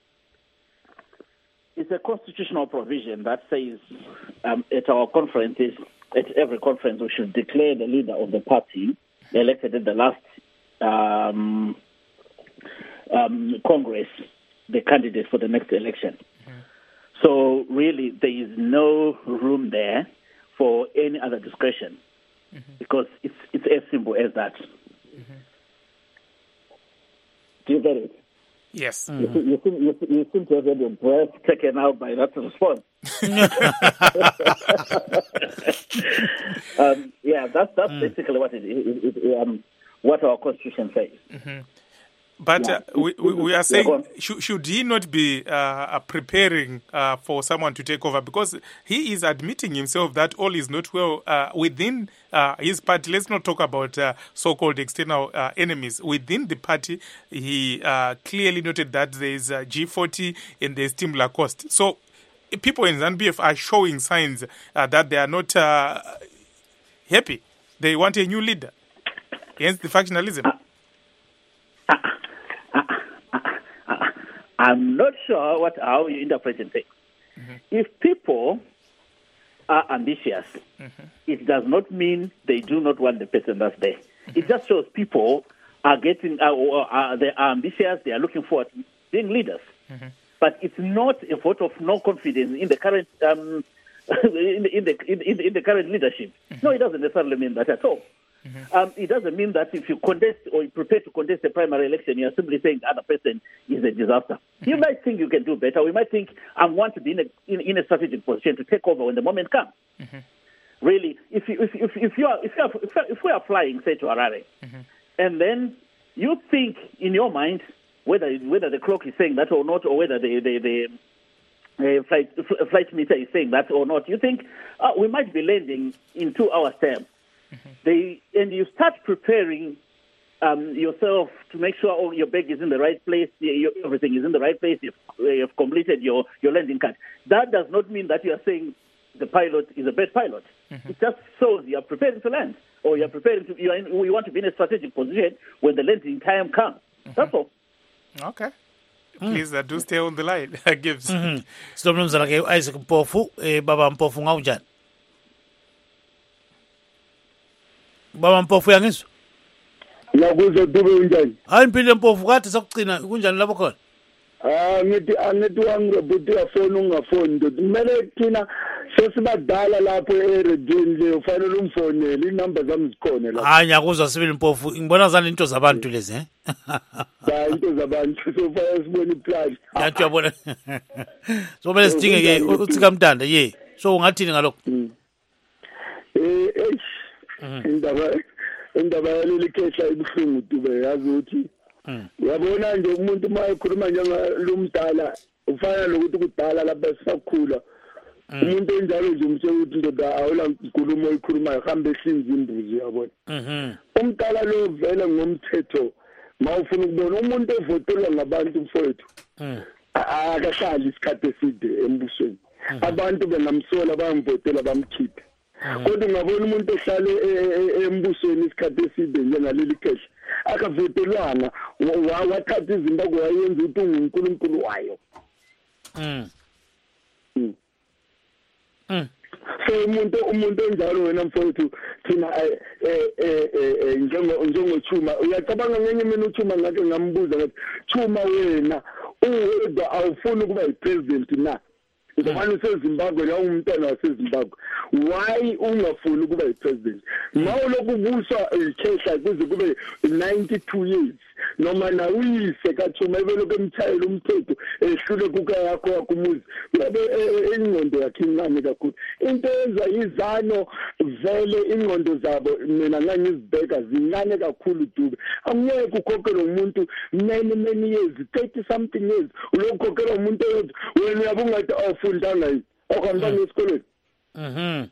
it's a constitutional provision that says um, at our conferences, at every conference, we should declare the leader of the party elected at the last um, um, Congress the candidate for the next election. Mm-hmm. So really, there is no room there for any other discretion mm-hmm. because it's it's as simple as that. Mm-hmm. Do you get it? Yes. Mm-hmm. You, you, seem, you, you seem to have had your breath taken out by that response. um, yeah, that's that's mm. basically what it, it, it, um, what our constitution says. Mm-hmm. But yeah. uh, we, we, we are saying, yeah, should, should he not be uh, preparing uh, for someone to take over? Because he is admitting himself that all is not well uh, within uh, his party. Let's not talk about uh, so-called external uh, enemies. Within the party, he uh, clearly noted that there is uh, G forty and there is Team Lacoste. So people in ZANU P F are showing signs uh, that they are not uh, happy. They want a new leader. Hence the factionalism. Uh- I'm not sure what how you interpret things. Mm-hmm. If people are ambitious, mm-hmm. it does not mean they do not want the person that's there. Mm-hmm. It just shows people are getting, uh, uh, they are ambitious, they are looking forward to being leaders. Mm-hmm. But it's not a vote of no confidence in the current um, in, the, in, the, in, the, in the current leadership. Mm-hmm. No, it doesn't necessarily mean that at all. Mm-hmm. Um, it doesn't mean that if you contest or you prepare to contest the primary election, you're simply saying the other person is a disaster. Mm-hmm. You might think you can do better. We might think, I want to be in a, in, in a strategic position to take over when the moment comes. Mm-hmm. Really, if you, if, if, if, you are, if, you are, if, if we are flying, say, to Harare, mm-hmm. and then you think in your mind whether whether the clock is saying that or not, or whether the, the, the uh, flight, flight meter is saying that or not, you think, uh, we might be landing in two hours' time. Mm-hmm. They, and you start preparing um, yourself to make sure all your bag is in the right place, your, everything is in the right place, you've, you've completed your, your landing card. That does not mean that you are saying the pilot is a bad pilot. Mm-hmm. It just shows you are preparing to land. or you're preparing to, you, are in, you want to be in a strategic position when the landing time comes. Mm-hmm. That's all. Okay. Please mm. uh, do stay on the line. Gibbs. Mm-hmm. Sinomnumzana ke Isaac Mpofu, eh, Baba Mpofu ngawunjani? Baba Mpofu yangizwa? Ngakuzwa Dube unjani? Hayi impilo Mpofu kade sakucina kunjani lapho khona? Ah ngithi angithi wangirebuti yafona ungafoni ndoda. Kumele thina sesibadala lapho eredweni le ufanele umfonele inamba zami zikhona lapho. Hayi ngiyakuzwa sibili Mpofu. Ngibona zani into zabantu lezi eh? Ba into zabantu sofanele sibone iplan. Yathi uyabona. So bele sidinge ke utsika mntanda ye. So ungathini ngalokho? Eh eh indaba indaba yaleli khehla ibuhlungu Dube yazi ukuthi uyabona nje umuntu uma ekhuluma njengalomdala ufana lokuthi kudala lapha sisakhula umuntu enjalo nje umtshela ukuthi ndoda awula nkulumo oyikhulumayo hambe ehlinza imbuzi yabona umdala lo vele ngomthetho mawufuna ukubona umuntu evotelwa ngabantu mfowethu akahlali isikhathi eside embusweni abantu bengamsola bayamvotela bamkhiphe kodwa ngabona umuntu ehlale embusweni isikhathi eside njengaleli khehla akavotelwana wathatha iZimbabwe wayenza ukuthi ungunkulunkulu wayo. Mm. Mm. Mm. So umuntu umuntu onjalo wena mfowethu thina eh eh njengo njengochuma uyacabanga ngenye mina uChuma ngake ngambuza ngathi Chuma wena uwedwa awufuni ukuba yipresident na ngoba useZimbabwe la umntwana waseZimbabwe why ungafuni ukuba yipresident mawulokhu buswa ikhehla kuze kube ninety-two years noma na uyise kaChuma ebelokhu emthayela umthetho ehlule kuka yakho yakumuzi ngabe ingqondo yakhe incane kakhulu into enza izano vele ingqondo zabo mina ngangizibheka zincane kakhulu Dube angeke ukhokhele umuntu many many years thirty something years ulokhokhela umuntu wena uyabungathi awufundanga yini awuhambanga esikoleni. Mhm.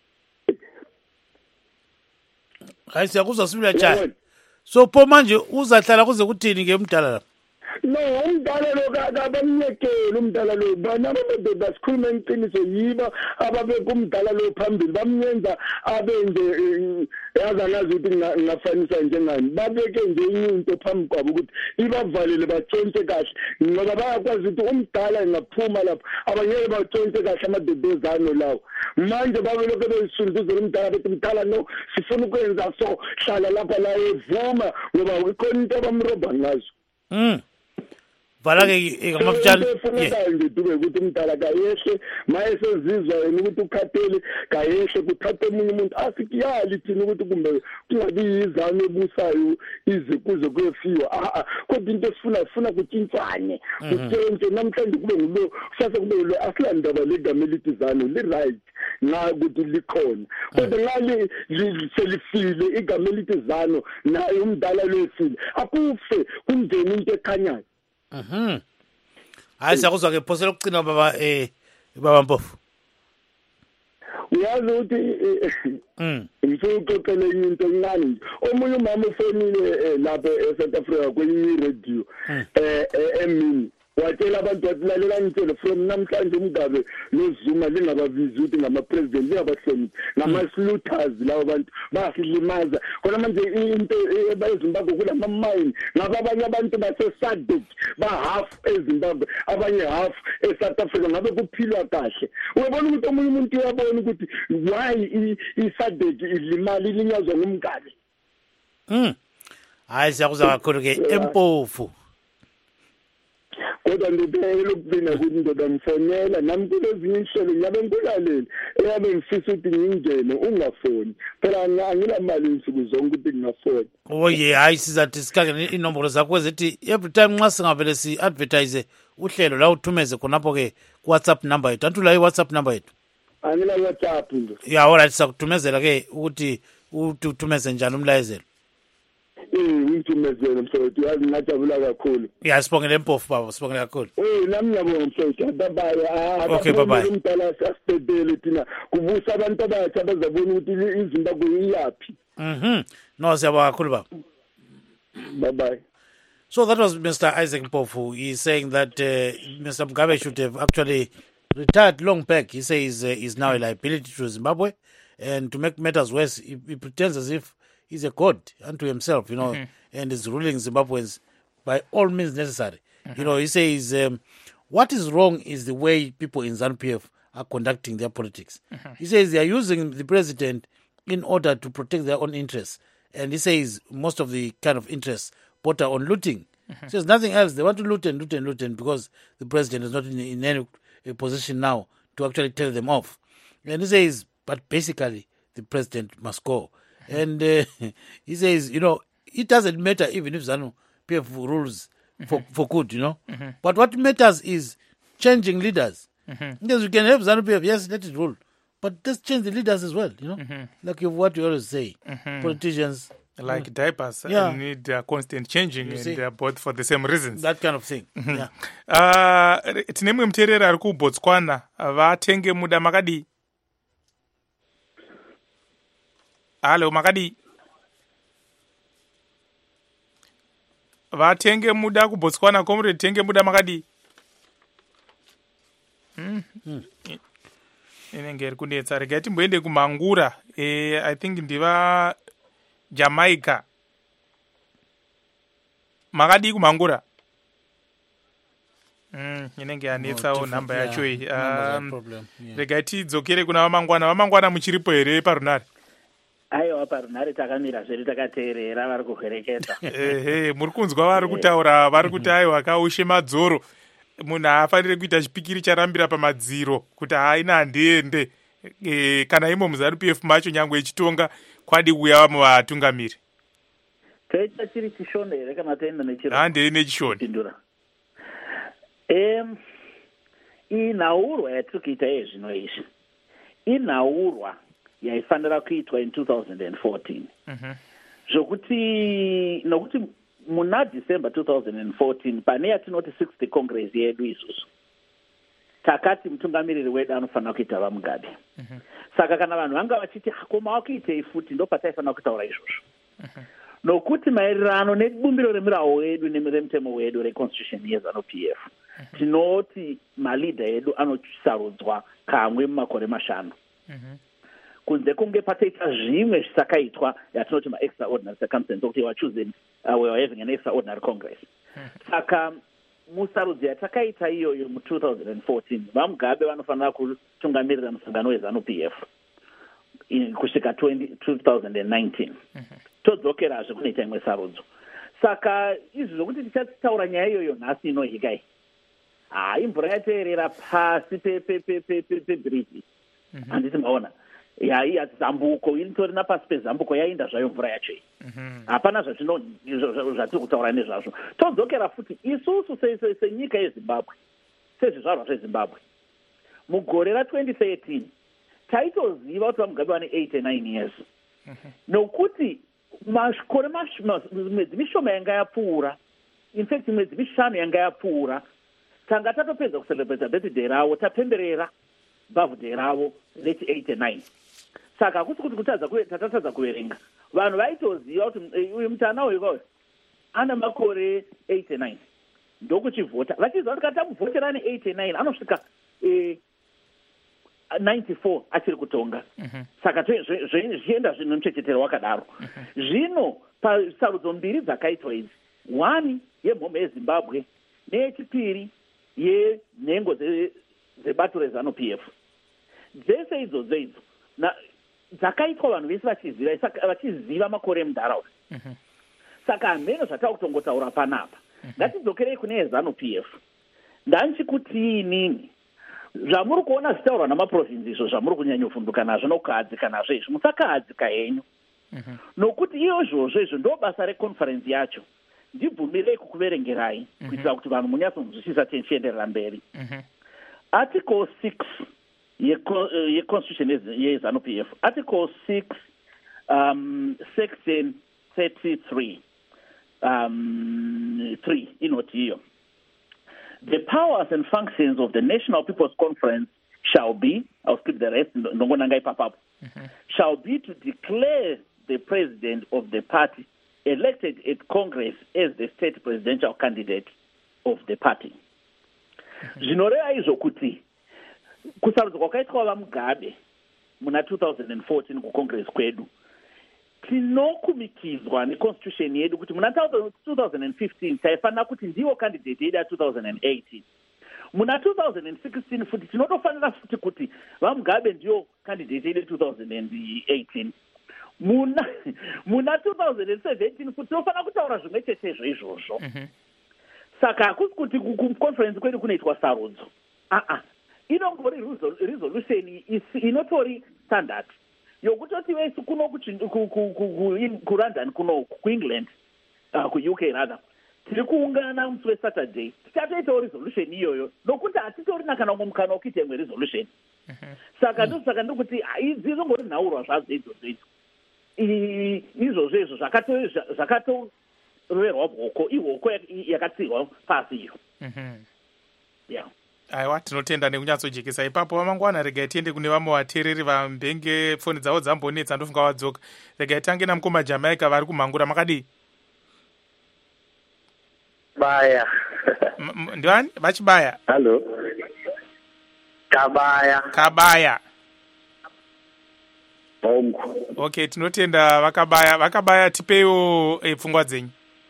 Hayi siyakuzwa sibila njani. So pho manje uzahlala kuze kuthini ke umdala lapha? No umdala lo kabamnyekela umdala lo bana abantu basikhuluma iqiniso yiba ababe kumdala lo phambili bamnyenza abenze yaza nazi ukuthi ngafanisa njengani babeke nje into phambi kwabo ukuthi ibavalele batshontshe kahle ngoba bayakwazi ukuthi umdala engaphuma lapha abanye batshontshe kahle amadodozano lawo manje babe lokho besunduza umdala bethi umdala no sifuna ukwenza so hlala lapha la evuma ngoba ikhona into abamroba ngazo. Mm. Vala ke ngamafutshane yeah ngidube ukuthi umdala kayehle maye sezizwa yena ukuthi ukhathele kayehle kuthathe umunye umuntu asikiyali thina ukuthi kumbe kungabi yizane ebusayo ize kuze kuyefiwa a kodwa into esifuna sifuna ukutshintshane kutshentshe namhlanje kube ngulo kusasa kube lo asilandaba legama elithizano li right na ukuthi likhona kodwa ngali selifile igama elithizano naye umdala lefile akufe kungeni into ekhanyayo. Mhm. Hayi siyakuzwa ke phosela ukucina baba eh baba Mpofu. Uyazi ukuthi mm ngifuna into encane omunye umama ufonile lapha eSouth Africa kwenye radio eh emini watshela abantu wathi lalela ngitshela from namhlanje umgabe noZuma lingababizi ukuthi ngama president lingabahloniphi ngama-slooters lawo bantu basilimaza khona manje into ezimbabwe kulama mine ngaba abanye abantu base-SADC ba-half eZimbabwe abanye half eSouth Africa ngabe kuphilwa kahle uyabona ukuthi omunye umuntu uyabona ukuthi why i-SADC ilimali ilinyazwa ngumgabe. Mm. Hayi siyakuzwa kakhulu ke eMpofu. Kodwa ndibele ukubina ukuthi ndoda mfonela nami kulezinye inhlelo ngiyabe ngikulalele eyabe ngifisa ukuthi ngingene ungafoni phela angila mali insuku zonke ukuthi ngingafoni. Oh yeah hayi sizathi sikake inombolo zakho ezithi every time nxa singavele si advertise uhlelo la uthumeze khonapho ke WhatsApp number yethu antula iWhatsApp number yethu. Angila WhatsApp ndo. Yeah alright sakuthumezela ke ukuthi uthumeze njani umlayezelo. Ngithumezele mfowethu yazi ngajabula kakhulu. Yeah sibongele Mpofu baba sibongele kakhulu. Eh nami ngiyabonga mfowethu bye. Okay bye bye. Umntala asibedele thina kubusa abantu abatsha bazabona ukuthi iZimbabwe iyapi. Mhm. No siyabonga kakhulu baba. Bye bye. So that was Mister Isaac Mpofu. He's saying that uh, Mister Mugabe should have actually retired long back. He says uh, he's now a liability to Zimbabwe. And to make matters worse, he, he pretends as if he's a god unto himself, you know, mm-hmm. and is ruling Zimbabweans by all means necessary. Mm-hmm. You know, he says, um, what is wrong is the way people in ZANU-P F are conducting their politics. Mm-hmm. He says they are using the president in order to protect their own interests. And he says most of the kind of interests border on looting. Mm-hmm. He says nothing else. They want to loot and loot and loot and because the president is not in, in any position now to actually tell them off. And he says, but basically the president must go. Mm-hmm. And uh, he says, you know, it doesn't matter even if ZANU-P F rules mm-hmm. for, for good, you know. Mm-hmm. But what matters is changing leaders. Mm-hmm. Yes, you can have ZANU-P F, yes, let it rule. But let's change the leaders as well, you know. Mm-hmm. Like what you always say, mm-hmm. politicians... Like mm. diapers yeah. need uh, constant changing and uh, both for the same reasons. That kind of thing. Mm-hmm. Yeah. Uh, tine mwe mterera ari kuBotswana vatenge muda makadi. Halo makadi. Vatenge muda kuBotswana comrade tenge muda makadi. Mm. Mm. Inenge iri kunetsa rega timboende kumangura. Eh, I think ndiva Jamaica. Makadi kumangura. Mm, inenge yanetsawo namba yacho iyi. Um, rega tidzokere kuna vamangwana. Vamangwana muchiripo here parunare? Aiwa parunare takamira zviri takateerera vari kuhereketa. Ehe, muri kunzwa vari kutaura vari kuti aiwa kaushe madzoro. Munhu haafanire kuita chipikiri charambira pamadziro kuti haina handiende. E, kana imo muZANU-P F macho nyangwe ichitonga kwadi kuuya muvatungamiri. Toita chiri chishone here kana toenda nechiro? Handei nechishone. Pindura. Em inhaurwa yatiri kuita yezvino izvi inhaurwa yaifanira kuitwa in two thousand fourteen. Mhm. Zvokuti nokuti muna December two thousand fourteen pane yatinoti sixth Congress yedu isusu. Takati mutungamiriri wedu anofanira kuita vaMugabe. Mm-hmm. Saka kana vanhu vanga vachiti koma wakuitei futi ndo pataifanira kutaura izvozvo. Mm-hmm. Nokuti maererano nebumbiro remirawo wedu nemutemo wedu reconstitution yeZANU-P F. Mm-hmm. Tinoti malida edu anosarudzwa kamwe mumakore mashanu. Mm-hmm. Kunze kunge pataita zvimwe zvisakaitwa yatinoti ma-extraordinary circumstances okuti were choosing uh, we were having an extraordinary congress. Mm-hmm. Saka musarudzo yatakaita iyoyo mu two thousand fourteen vaMugabe vanofanira kutungamirira musangano weZANU-P F kusvika two thousand nineteen. Mm-hmm. Todzokerazve kunoita imwe sarudzo. Saka izvi zvokuti tichataura nyaya iyoyo nhasi inohikai hai mvura yateerera pasi pebiriji. Handiti maona yai yazambuko initorina pasi pezambuko yainda zvayo mvura yacho iyi. Hapana zvatiri kutaura nezvazvo. Todzokera futi isusu senyika yeZimbabwe sezvizvarwa zveZimbabwe mugore ratwenty thirteen taitoziva kuti vaMugabe vane eighty-nine years. Nokuti makore mwedzi mishoma yanga yapfuura, in fact mwedzi mishanu yanga yapfuura, tanga tatopedza kucelebrata birthday ravo, tapemberera birthday ravo reti eighty-nine. Saka hakusi kuti kutadza tatatadza kuverenga. Vanhu vaitoziva kuti uyu mutana uyu ana makore eighty-nine. Ndokuchivhota. Vachiziva kuti katamuvhotera ane eighty-nine anosvika eh, ninety-four achiri kutonga. Mm-hmm. Saka zvienda zvino muchechetero wakadaro. Mm-hmm. Zvino pasarudzo mbiri dzakaitwa idzi, one yemhomho yeZimbabwe neyechipiri yenhengo dzebato reZANU-P F. Dzese idzodzo idzo dzakaitwa vanhu vese vachiziva vachiziva makore emunharaunda. Mm-hmm. Saka hameno zvatava kutongotaura panapa. Mm-hmm. Ngatidzokerei kune yeZANU-P F. Ndanchikuti inini zvamuri kuona zvitaurwa namaprovinzi izvo zvamuri kunyanyovhunduka nazvo nokukahadzika nazvo izvi musakahadzika henyu. Mm-hmm. Nokuti iyozvozvo izvo ndo basa reconference yacho. Ndibvumirei kukuverengerai. Mm-hmm. Kuitira kuti vanhu munyatsonzwisisa tichienderera mberi. Mm-hmm. Article six yeconstitution yeZANU-P F. Article six um, section thirty-three um, three inoti iyo. The powers and functions of the National People's Conference shall be, I'll skip the rest, mm-hmm. shall be to declare the president of the party elected at Congress as the state presidential candidate of the party. Zvinoreva izvo kuti kusarudzwa kwakaitwa vaMugabe muna two thousand fourteen kucongress kwedu tinokumikidzwa neconstitution yedu kuti muna two thousand fifteen taifanira kuti ndiwo candidate yedu ya two thousand eighteen. Muna two thousand sixteen futi tinotofanira futi kuti vaMugabe ndiyo candidate yedu two thousand eighteen. Muna muna two thousand seventeen futi tinofanira kutaura zvimwe chetezvo izvozvo. Mm-hmm. Saka hakusi kuti kuconference kwedu kunoitwa sarudzo. Ah ah. Inongori resolution inotori standard. Yokutoti wese kuno ku London kuno ku England ku U K rather. Tiri kuungana musi weSaturday. Tichatoitawo resolution iyoyo. Nokuti hatitorina kana mumukana wokuita imwe resolution. Saka ndo saka ndokuti dzizongori nhaurwa zvadzo idzodzo idzo. Izvozvo izvo zvakato zvakato roverwa bhoko ihoko yakatsirwa pasi iyo. Yeah. Aiwa, tinotenda nekunyatsojekesa ipapo. Vamangwana regai tiende kune vamwe vateereri vambenge foni dzavo dzambonetsa ndofunga wadzoka. Regai tange namukoma Jamaica vari kumhangura makadii? Baya. Ndivani? Vachibaya? Hello. Kabaya. Kabaya. Bongo. Okay, tinotenda vakabaya. Vakabaya tipeiwo e, pfungwa dzenyu.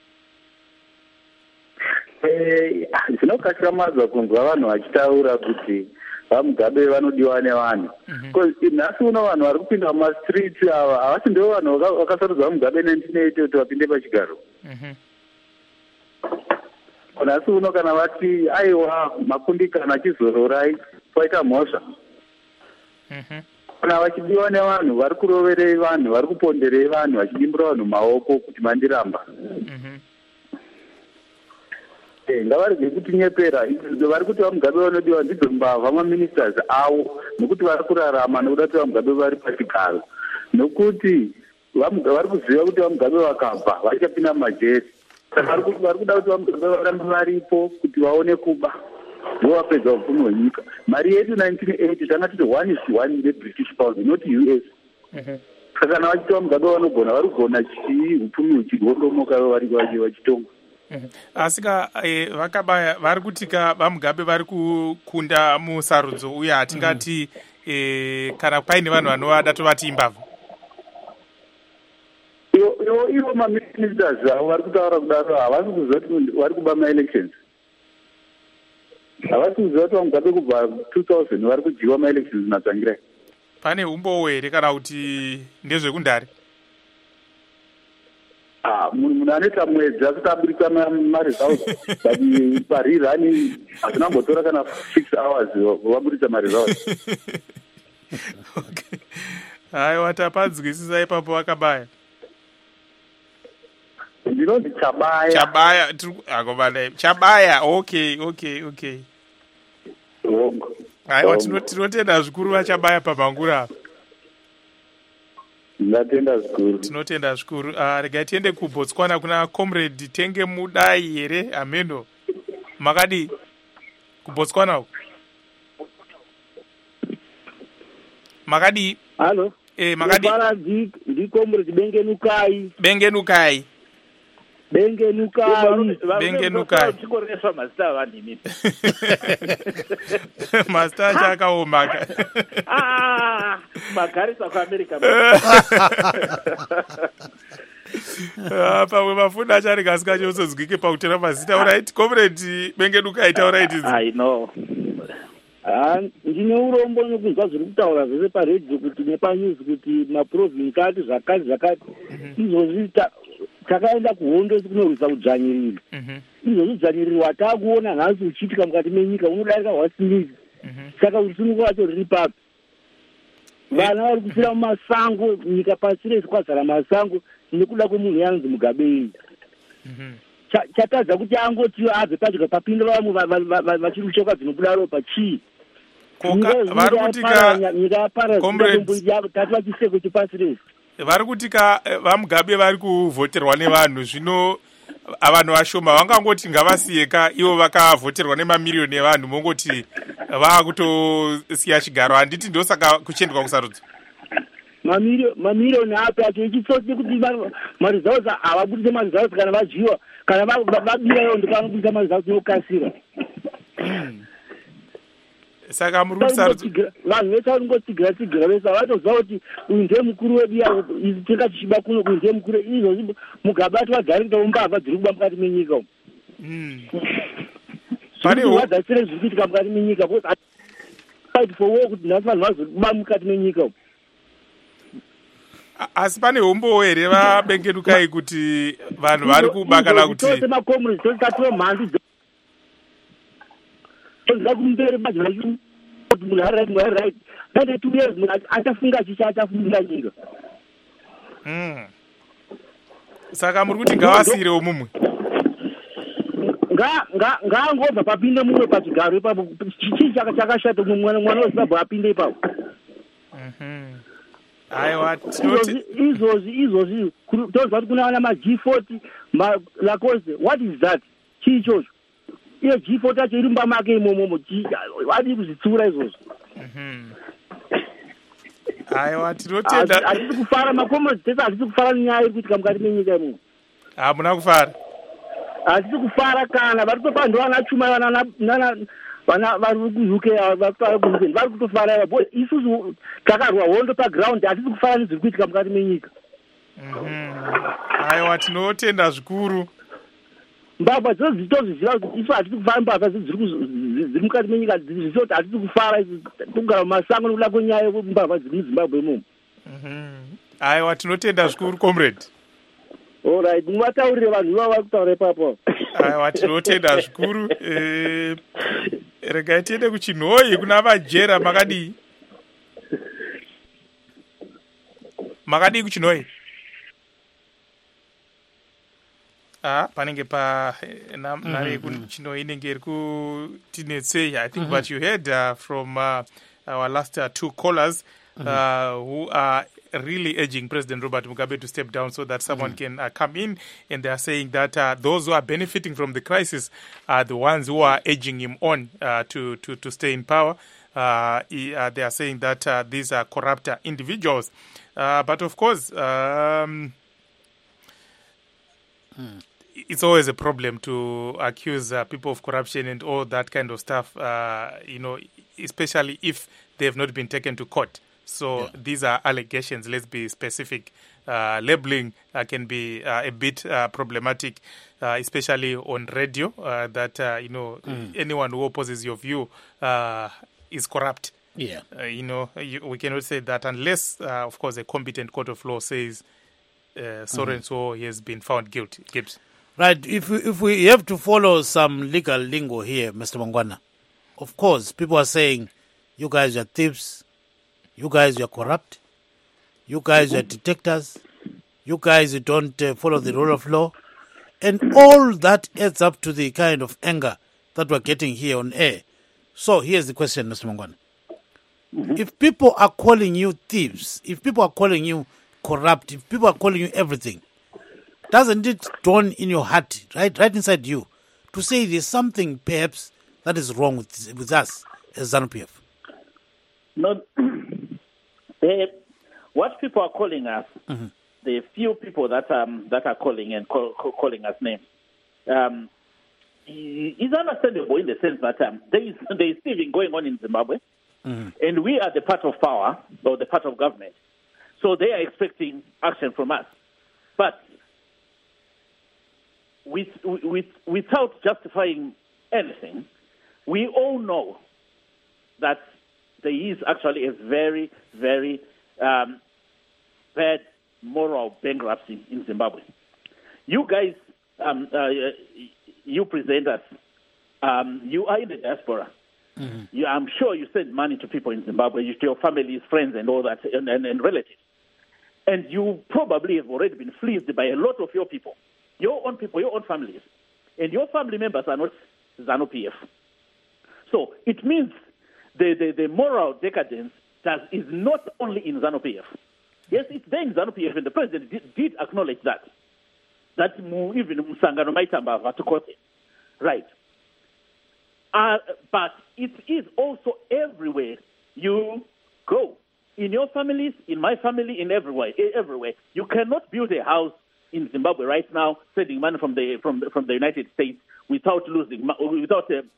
Eh, zvinokashamaza kunzwa vanhu vachitaura kuti vaMugabe vanodiwa nevanhu. Because nhasi uno vanhu vari kupinda mumastreets ava havasi ndivo vanhu vakasarudza vaMugabe nineteen eighty kuti vapinde pachigaro. Nhasi uno kana vati aiwa makundikana achizororai paita mhosva. Kana vachidiwa nevanhu vari kuroverei vanhu, vari kuponderei vanhu, vachidimbura vanhu maoko kuti mandiramba. Ngavarege kutinyepera. Vari kuti vaMugabe vanodiwa ndidzo mbavha maministers avo nokuti vari kurarama nokuda kuti vaMugabe vari pachigaro. Nokuti vari kuziva kuti vaMugabe vakabva vachapinda mumajeri. Saka vari kuda kuti vaMugabe varambe varipo kuti vaone kuba. Ndo vapedza upfumi hwenyika. Mari yedu nineteen eighty tanga titi one is one neBritish pound, not U S. Saka kana vachiti vaMugabe vanogona, vari kugona chii upfumi huchidondomoka vari vachitonga. Asika e, vakabaya vari kutika vaMugabe vari kukunda musarudzo uye hatingati e, kana paine vanhu vanovada tovati imbavha. Ivo ivo maministers avo vari kutaura kudaro havasi kuziva kuti vari kuba maelections. Havasi kuziva kuti vaMugabe kubva two thousand vari kudyiwa maelections natsvangirai. Pane umbowo here kana kuti ndezvekundare? Ah, munhu anoita mwedzi asati aburisa maresults but parirani hatinambotora kana six hours vaburisa maresults. Okay. Haiwa, tapanzwisisa ipapo vakabaya. Ndinoti Chabaya. Chabaya, akobale. Chabaya, okay, okay, okay. Haiwa, tinotenda zvikuru vachabaya pamhangura. Ndatenda zvikuru. Tinotenda zvikuru. Uh, regai tiende kuBotswana kuna comrade Tenge Mudai here. Ameno. Makadi kuBotswana uko. Makadi. Hello. Eh, Makadi. Paradi ndi comrade Bengenukai. Bengenukai. Bengenukai. Bengenukai. Chikoresha mazita vandimi. Mazita chakaomaka. Ah, magarisa kwa America. Ah, pamwe mafunda achari kasika chosozwike pautera mazita. Alright, comrade Bengenukai, alright. I know. Ah, ndine urombo nokuzwa zviri kutaura zvese paredio kuti nepanews kuti maprovince ati zvakati zvakati izvozvi takaenda kuhondo kunorwisa udzvanyiriri. Izvozvi udzvanyiriri watakuona nhasi uchiitika mukati menyika unodarika hwasimidzi. Saka usunungu wacho riri papi. Vana vari kufira mumasango, nyika pasi rese kwazara masango nekuda kwemunhu yanzi Mugabe. Chatadza kuti angoti abve padyo papinda vamwe vachiri kuchoka dzinobuda ropa chii. Vari kutika tati vachiseko chepasi rese. Vari kutika vaMugabe vari kuvhoterwa nevanhu zvino vanhu vashoma vangangoti ngavasiyeka ivo vakavhoterwa nemamiriyoni evanhu mongoti vaakutosiya chigaro. Handiti ndosaka kuchendwa kusarudzo. Mamiriyoni api acho ichitsotse kuti maresults havabudise maresults kana vadyiwa kana vabira ivo ndipo vanobudisa maresults nokasira. saka muri kusarudza vanhu vese vanongotsigira tsigira vese havatoziva kuti uyu ndiye mukuru wedu ya isu tingachichiba kuno uyu ndiye mukuru izvozvi mugabati vagariritawo mbavha dziri kuba mukati menyika umu vadzasire zviri kuitika mukati menyika fight for war kuti nhasi vanhu vazori kuba mukati menyika umu. Asi pane hombowo here vabengenukai kuti vanhu vari kuba kana kuti tose makomrades tose tative mhandu toziva kumberi mazvinachu kuti munhu ari right munhu ari right thirty two years munhu achafunga chicha achafundira nyika. Saka muri kuti ngavasiyirewo mumwe ngaangobva papinde mumwe pachigaro ipapo chii chakashata mwana wezimbabwe apinde ipapo. Aiwa izvozvi izvozvi toziva kuti kuna vana ma-G forty lakose what is that chii ichocho iyo G forty acho iri mumba make imomomo vadi kuzvitsura izvozvo. Aiwa tinotenda hatisi kufara makomrades tese hatisi kufara nenyaya iri kuitika mukati menyika imomo. Hamuna kufara hatisi kufara kana vari kutopa ndo vana chuma vana vari ku-U K vari ku-U K vari kutofara bo isusu takarwa hondo paground hatisi kufara nezviri kuitika mukati menyika. Aiwa tinotenda zvikuru mbavha dzose dzichitozviziva kuti isu hatisi kufara mbavha dziri mukati menyika zviziva kuti hatisi kufara tikugara mumasango nekuda kwenyaya yembavha dziri muzimbabwe imomo. Aiwa tinotenda zvikuru comrade. Alright, muvataurire vanhu ivavo vari kutaura ipapo. Aiwa tinotenda zvikuru. Regai tiende kuchinhoyi kuna vajera makadii makadii kuchinhoyi. Ah, panenge pa nare kuchinhoyi inenge iri kutinetsei. I think but you heard uh, from uh, our last uh, two callers uh, mm-hmm. who are really urging President Robert Mugabe to step down so that someone mm-hmm. can uh, come in, and they are saying that uh, those who are benefiting from the crisis are the ones who are urging him on uh, to, to, to stay in power. Uh, he, uh, they are saying that uh, these are corrupt uh, individuals. Uh, but of course, um, mm. it's always a problem to accuse uh, people of corruption and all that kind of stuff, uh, you know, especially if they have not been taken to court. So yeah. These are allegations. Let's be specific. Uh, labeling uh, can be uh, a bit uh, problematic, uh, especially on radio, uh, that, uh, you know, mm. anyone who opposes your view uh, is corrupt. Yeah. Uh, you know, you, we cannot say that unless, uh, of course, a competent court of law says uh, so mm. and so he has been found guilty. Gibbs. Right. If we, if we have to follow some legal lingo here, Mister Mangwana, of course, people are saying, you guys are thieves. You guys, you are corrupt. You guys, you are detectors. You guys, you don't uh, follow the rule of law. And all that adds up to the kind of anger that we're getting here on air. So here's the question, Mister Mangwana. Mm-hmm. If people are calling you thieves, if people are calling you corrupt, if people are calling you everything, doesn't it dawn in your heart, right, right inside you, to say there's something perhaps that is wrong with, with us as ZANU-P F? No. They, what people are calling us, mm-hmm. the few people that um that are calling and call, call, calling us names, um, is understandable in the sense that um, there is there is thieving going on in Zimbabwe, mm-hmm. and we are the part of power or the part of government, so they are expecting action from us, but with, with without justifying anything, we all know that there is actually a very, very um, bad moral bankruptcy in Zimbabwe. You guys, um, uh, you presenters, um, you are in the diaspora. Mm-hmm. You, I'm sure you send money to people in Zimbabwe, to your families, friends, and all that, and, and, and relatives. And you probably have already been fleeced by a lot of your people, your own people, your own families. And your family members are not ZANU-P F. So it means The, the, the moral decadence does, is not only in ZANU-P F. Yes, it's there in ZANU-P F, and the president did, did acknowledge that. That even Musangano Maitamba Vatukote. Right. Uh, but it is also everywhere you go. In your families, in my family, in everywhere, everywhere. You cannot build a house in Zimbabwe right now, sending money from the from the, from the United States without losing, without uh,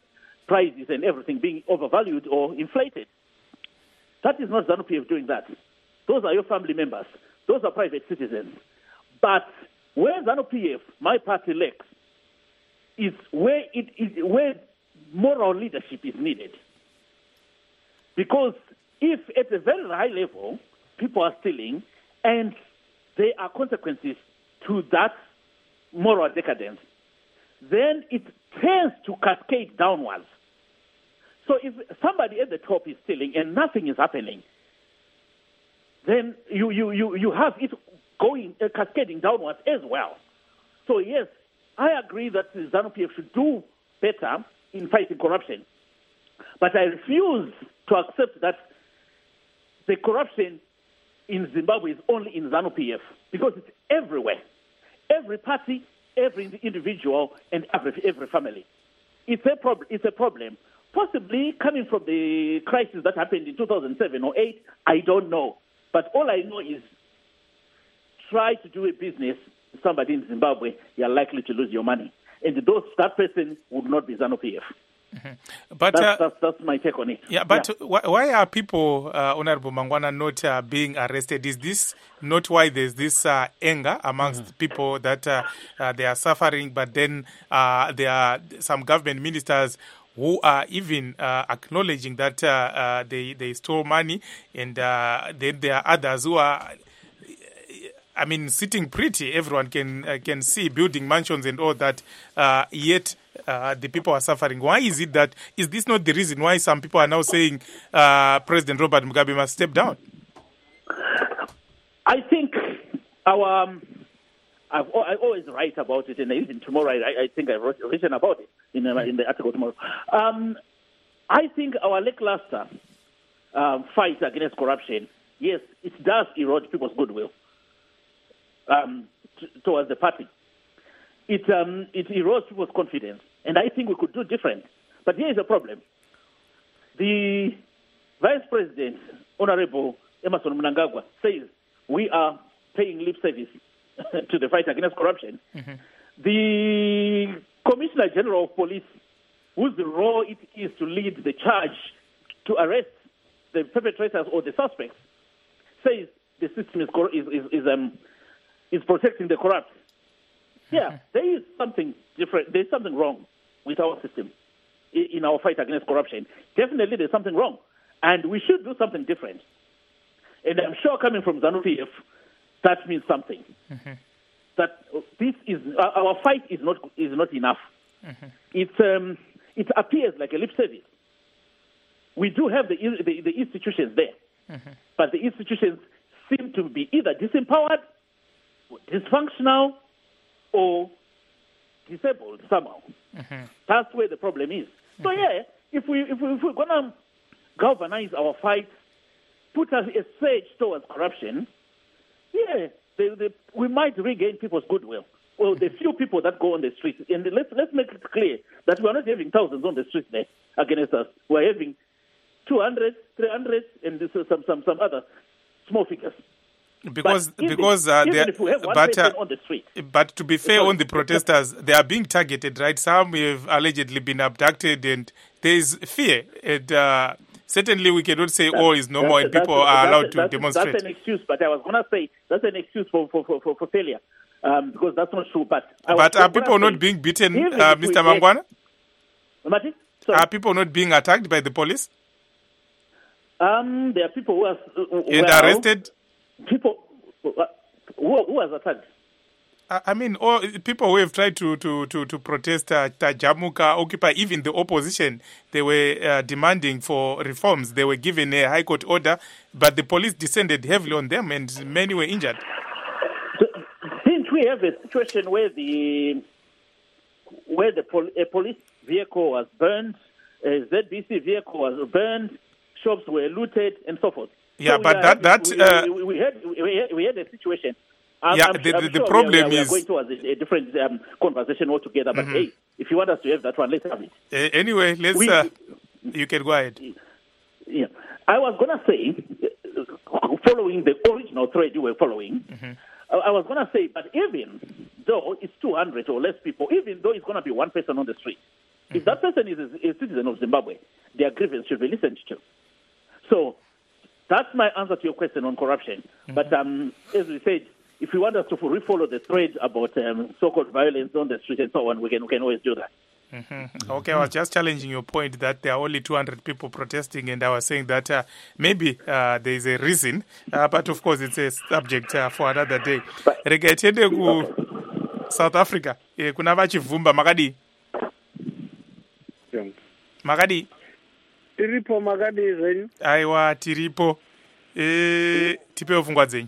prices and everything being overvalued or inflated. That is not ZANU-P F doing that. Those are your family members. Those are private citizens. But where ZANU-P F, my party, lacks, is where it is where moral leadership is needed. Because if at a very high level people are stealing and there are consequences to that moral decadence, then it tends to cascade downwards. So if somebody at the top is stealing and nothing is happening, then you, you, you, you have it going, uh, cascading downwards as well. So yes, I agree that ZANU-P F should do better in fighting corruption. But I refuse to accept that the corruption in Zimbabwe is only in ZANU-P F, because it's everywhere. Every party, every individual, and every, every family. It's a, prob- it's a problem. Possibly coming from the crisis that happened in two thousand seven or eight, I don't know. But all I know is try to do a business with somebody in Zimbabwe, you're likely to lose your money. And those, that person would not be ZANU-P F. Mm-hmm. But that's, uh, that's, that's my take on it. Yeah, but yeah. Wh- why are people, uh, Honorable Mangwana, not uh, being arrested? Is this not why there's this uh, anger amongst mm-hmm. people that uh, uh, they are suffering, but then uh, there are some government ministers who are even uh, acknowledging that uh, uh, they, they stole money, and uh, then there are others who are, I mean, sitting pretty, everyone can uh, can see, building mansions and all that, uh, yet uh, the people are suffering. Why is it that, is this not the reason why some people are now saying uh, President Robert Mugabe must step down? I think our, um, I've, I always write about it, and even tomorrow I, I think I wrote written about it in, uh, in the article tomorrow. Um, I think our lackluster uh, fight against corruption, yes, it does erode people's goodwill Um, t- towards the party. It um, it erodes people's confidence, and I think we could do different. But here is a problem. The Vice President, Honorable Emmerson Mnangagwa, says we are paying lip service to the fight against corruption. Mm-hmm. The Commissioner General of Police, whose role it is to lead the charge to arrest the perpetrators or the suspects, says the system is is is, is um. is protecting the corrupt. Yeah, mm-hmm. there is something different. There's something wrong with our system in our fight against corruption. Definitely there's something wrong. And we should do something different. And I'm sure coming from ZANU-P F, that means something. Mm-hmm. That this is, our fight is not is not enough. Mm-hmm. It, um, it appears like a lip service. We do have the, the, the institutions there, mm-hmm. but the institutions seem to be either disempowered, dysfunctional, or disabled somehow. Mm-hmm. That's where the problem is. Mm-hmm. So yeah, if we if, we, if we're gonna galvanize our fight, put us a surge towards corruption, yeah, they, they, we might regain people's goodwill. Well, the few people that go on the streets, and let's let's make it clear that we are not having thousands on the streets there against us. We're having two hundred, three hundred, and this is some some some other small figures. Because but even, because uh, even if we have one but person uh, on the street, but to be fair on the protesters, they are being targeted, right? Some have allegedly been abducted, and there is fear. And uh, certainly, we cannot say all is normal and people are allowed to that's, demonstrate. That's an excuse, but I was going to say that's an excuse for for for, for failure, um, because that's not true. But I but are people not say, being beaten, uh, Mister Mangwana? Martin? Are people not being attacked by the police? Um, there are people who are uh, and well, arrested. People. Who, who was attacked? I mean, all people who have tried to to to, to protest, uh, Tajamuka, Occupy, even the opposition, they were uh, demanding for reforms. They were given a high court order, but the police descended heavily on them, and many were injured. So, didn't we have a situation where the where the pol- a police vehicle was burned, a Z B C vehicle was burned, shops were looted, and so forth? Yeah, so but that that we, uh, we, we had we had, we had a situation. I'm, yeah, I'm, the, I'm the, the sure problem we are, we are is going towards a, a different um, conversation altogether. But mm-hmm. hey, if you want us to have that one, let's have it. Uh, anyway, let's. We, uh, you can go ahead. Yeah, I was gonna say, following the original thread you were following, mm-hmm. I, I was gonna say, but even though it's two hundred or less people, even though it's gonna be one person on the street, Mm-hmm. If that person is a, a citizen of Zimbabwe, their grievance should be listened to. So that's my answer to your question on corruption. Mm-hmm. But um, as we said, if you want us to refollow the thread about um, so-called violence on the street and so on, we can, we can always do that. Mm-hmm. Okay, I was just challenging your point that there are only two hundred people protesting, and I was saying that uh, maybe uh, there is a reason, uh, but of course it's a subject uh, for another day. Rega tiende ku South Africa, eh, kuna vachivhumba makadi makadi tiripo makadi zvenyu aiwa tiripo eh, tipewo pfungwa dzenyu.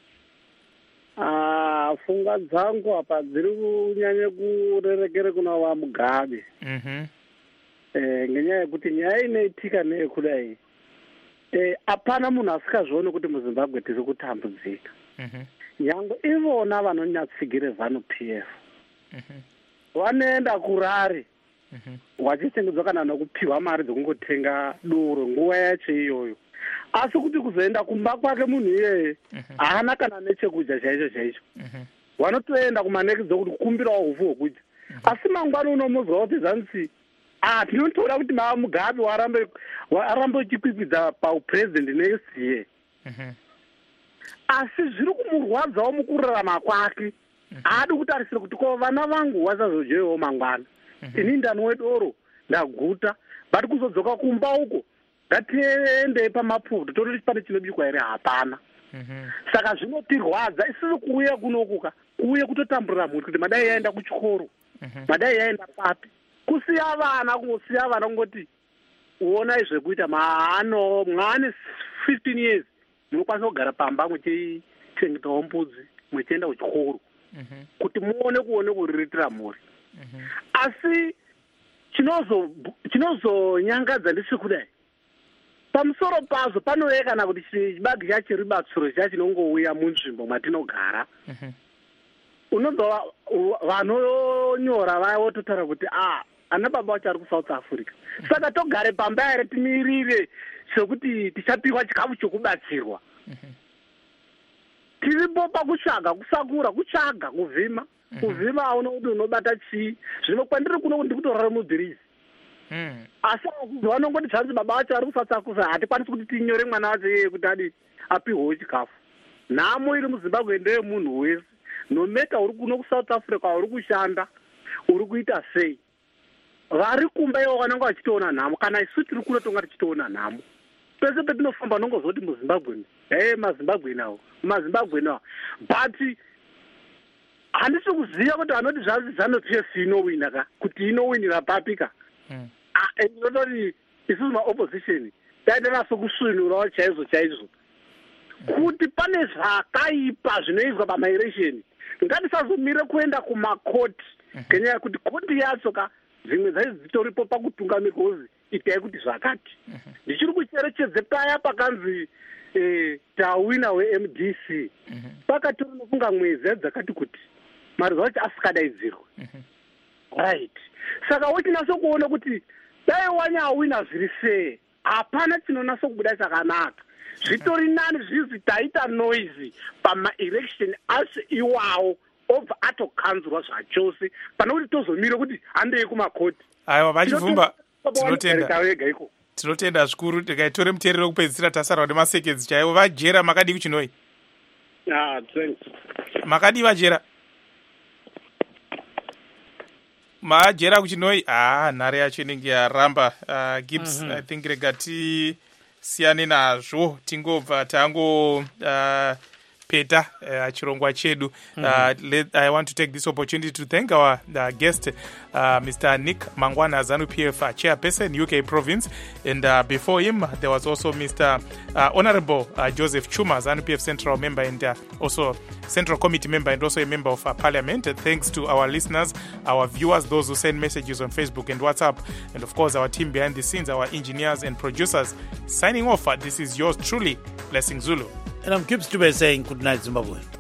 Ah, pfungwa dzangu apa dziri kunyanya kurerekere kuna vamugabe. Mhm. Eh, ngenyaya yekuti nyaya inoitika neyekudai eh, apana munhu asikazvione kuti muzimbabwe tiri kutambudzika. Mhm. Nyangwe ivona vanonyatsigire ZANU P F Mhm. vanoenda kurare Mhm. vachitengedzwa kana nokupiwa mari dzekungotenga doro nguva yacho iyoyo, asi kuti kuzoenda kumba kwake munhu iyeye haana kana nechekudya chaicho chaicho. Vanotoenda kumanekidzo kuti kukumbirawo hufu hwekudya, asi mangwana unomuzwa kuti zanzi ah tinotora kuti mava mugabe warambe warambe uchikwikwidza paupurezidendi neS D A. Asi zviri kumurwadzawo mukurarama kwake. Haadi kutarisira kuti ko vana vangu vasazojewo mangwana. Ini ndanwe doro ndaguta, but kuzodzoka kumba uko ngatiende pamaputo toroti pane chinobikwa here hapana. Saka zvinotirwadza isiri kuuya kunokuka kuuye kutotamburira mhuri kuti madai yaenda kuchikoro, madai yaenda papi, kusiya vana kungosiya vana kungoti uonai zvekuita maano mwane fifteen years munokwanisa kugara pamba muchichengetawo mbudzi muchienda kuchikoro kuti muone kuone kuriritira mhuri. Asi chinozo chinozonyangadza ndechekudai pamusoro pazvo panove kana kuti chibage chacho ribatsiro chacho chinongouya munzvimbo mwatinogara. Unobva vanonyora vaya vototaura kuti ah ana baba vacho ari kuSouth Africa, saka togare pamba here timirire sekuti tichapiwa chikafu chokubatsirwa. Tiripo pakutsvaga kusakura kutsvaga kuvhima kuvhima auna kuti unobata chii. Zvino kwandiri kuno kuti kutorara mubhirizi asi vanongoti zvanzi baba vacho ari kuSouth Africa hatikwanisi kuti tinyore mwana wacho yeye kuti adi apiwewo chikafu. Nhamo iri muZimbabwe ndeye munhu wese, nometa uri kuno kuSouth Africa uri kushanda uri kuita sei, vari kumba ivo vanenge vachitoona nhamo, kana isu tiri kuno tonga tichitoona nhamo. Pese petinofamba nongozoti muZimbabwe hey maZimbabwe nawo maZimbabwe nawo, but handisi kuziva kuti vanoti zvazi ZANU P F inowina ka kuti inowinira papi ka. Ndinototi isusu maopposition taenderera sokusvinurawo chaizvo chaizvo kuti pane zvakaipa zvinoizwa pamaelection. Ngatisazomire kuenda kumakoti ngenyaya yekuti koti yacho ka zvimwe zvaizvi dzitoripo pakutungamira kozi itai kuti zvakati. Ndichiri kucherechedze paya pakanzi tawina weM D C pakati unofunga mwedzi dzakati kuti mari dzacho asikadaidzirwe. Right. Saka wochinase kuona kuti dai wanyawina zviri sei hapana chinonase kubuda chakanaka. Zvitori nani zvizi taita noise pamaelection asi iwawo obva atokanzurwa zvachose pana kuti tozomire kuti handei kumakoti. Aiwa vachivhumba tinotenda tinotenda zvikuru. Tikaitore muteerero wekupedzisira tasara kuti masekedzi chaivo vajera makadi kuchinoi. Ah, thanks. Makadi vajera majera kuchinoi. Ah, nhare yacho inenge yaramba. uh, Gibbs, mm-hmm. I think regati siyane nazvo tingobva tango uh, peta uh, chirongwa chedu. mm-hmm. uh, let, I want to take this opportunity to thank our uh, guest uh, Mister Nick Mangwana, ZANU P F uh, chairperson U K province, and uh, before him there was also Mister Uh, Honorable uh, Joseph Chuma, ZANU P F central member and uh, also central committee member and also a member of uh, parliament. Uh, thanks to our listeners, our viewers, those who send messages on Facebook and WhatsApp, and of course our team behind the scenes, our engineers and producers. Signing off, uh, this is yours truly, Blessing Zulu. And I'm Gibbs Dube saying good night, Zimbabwe.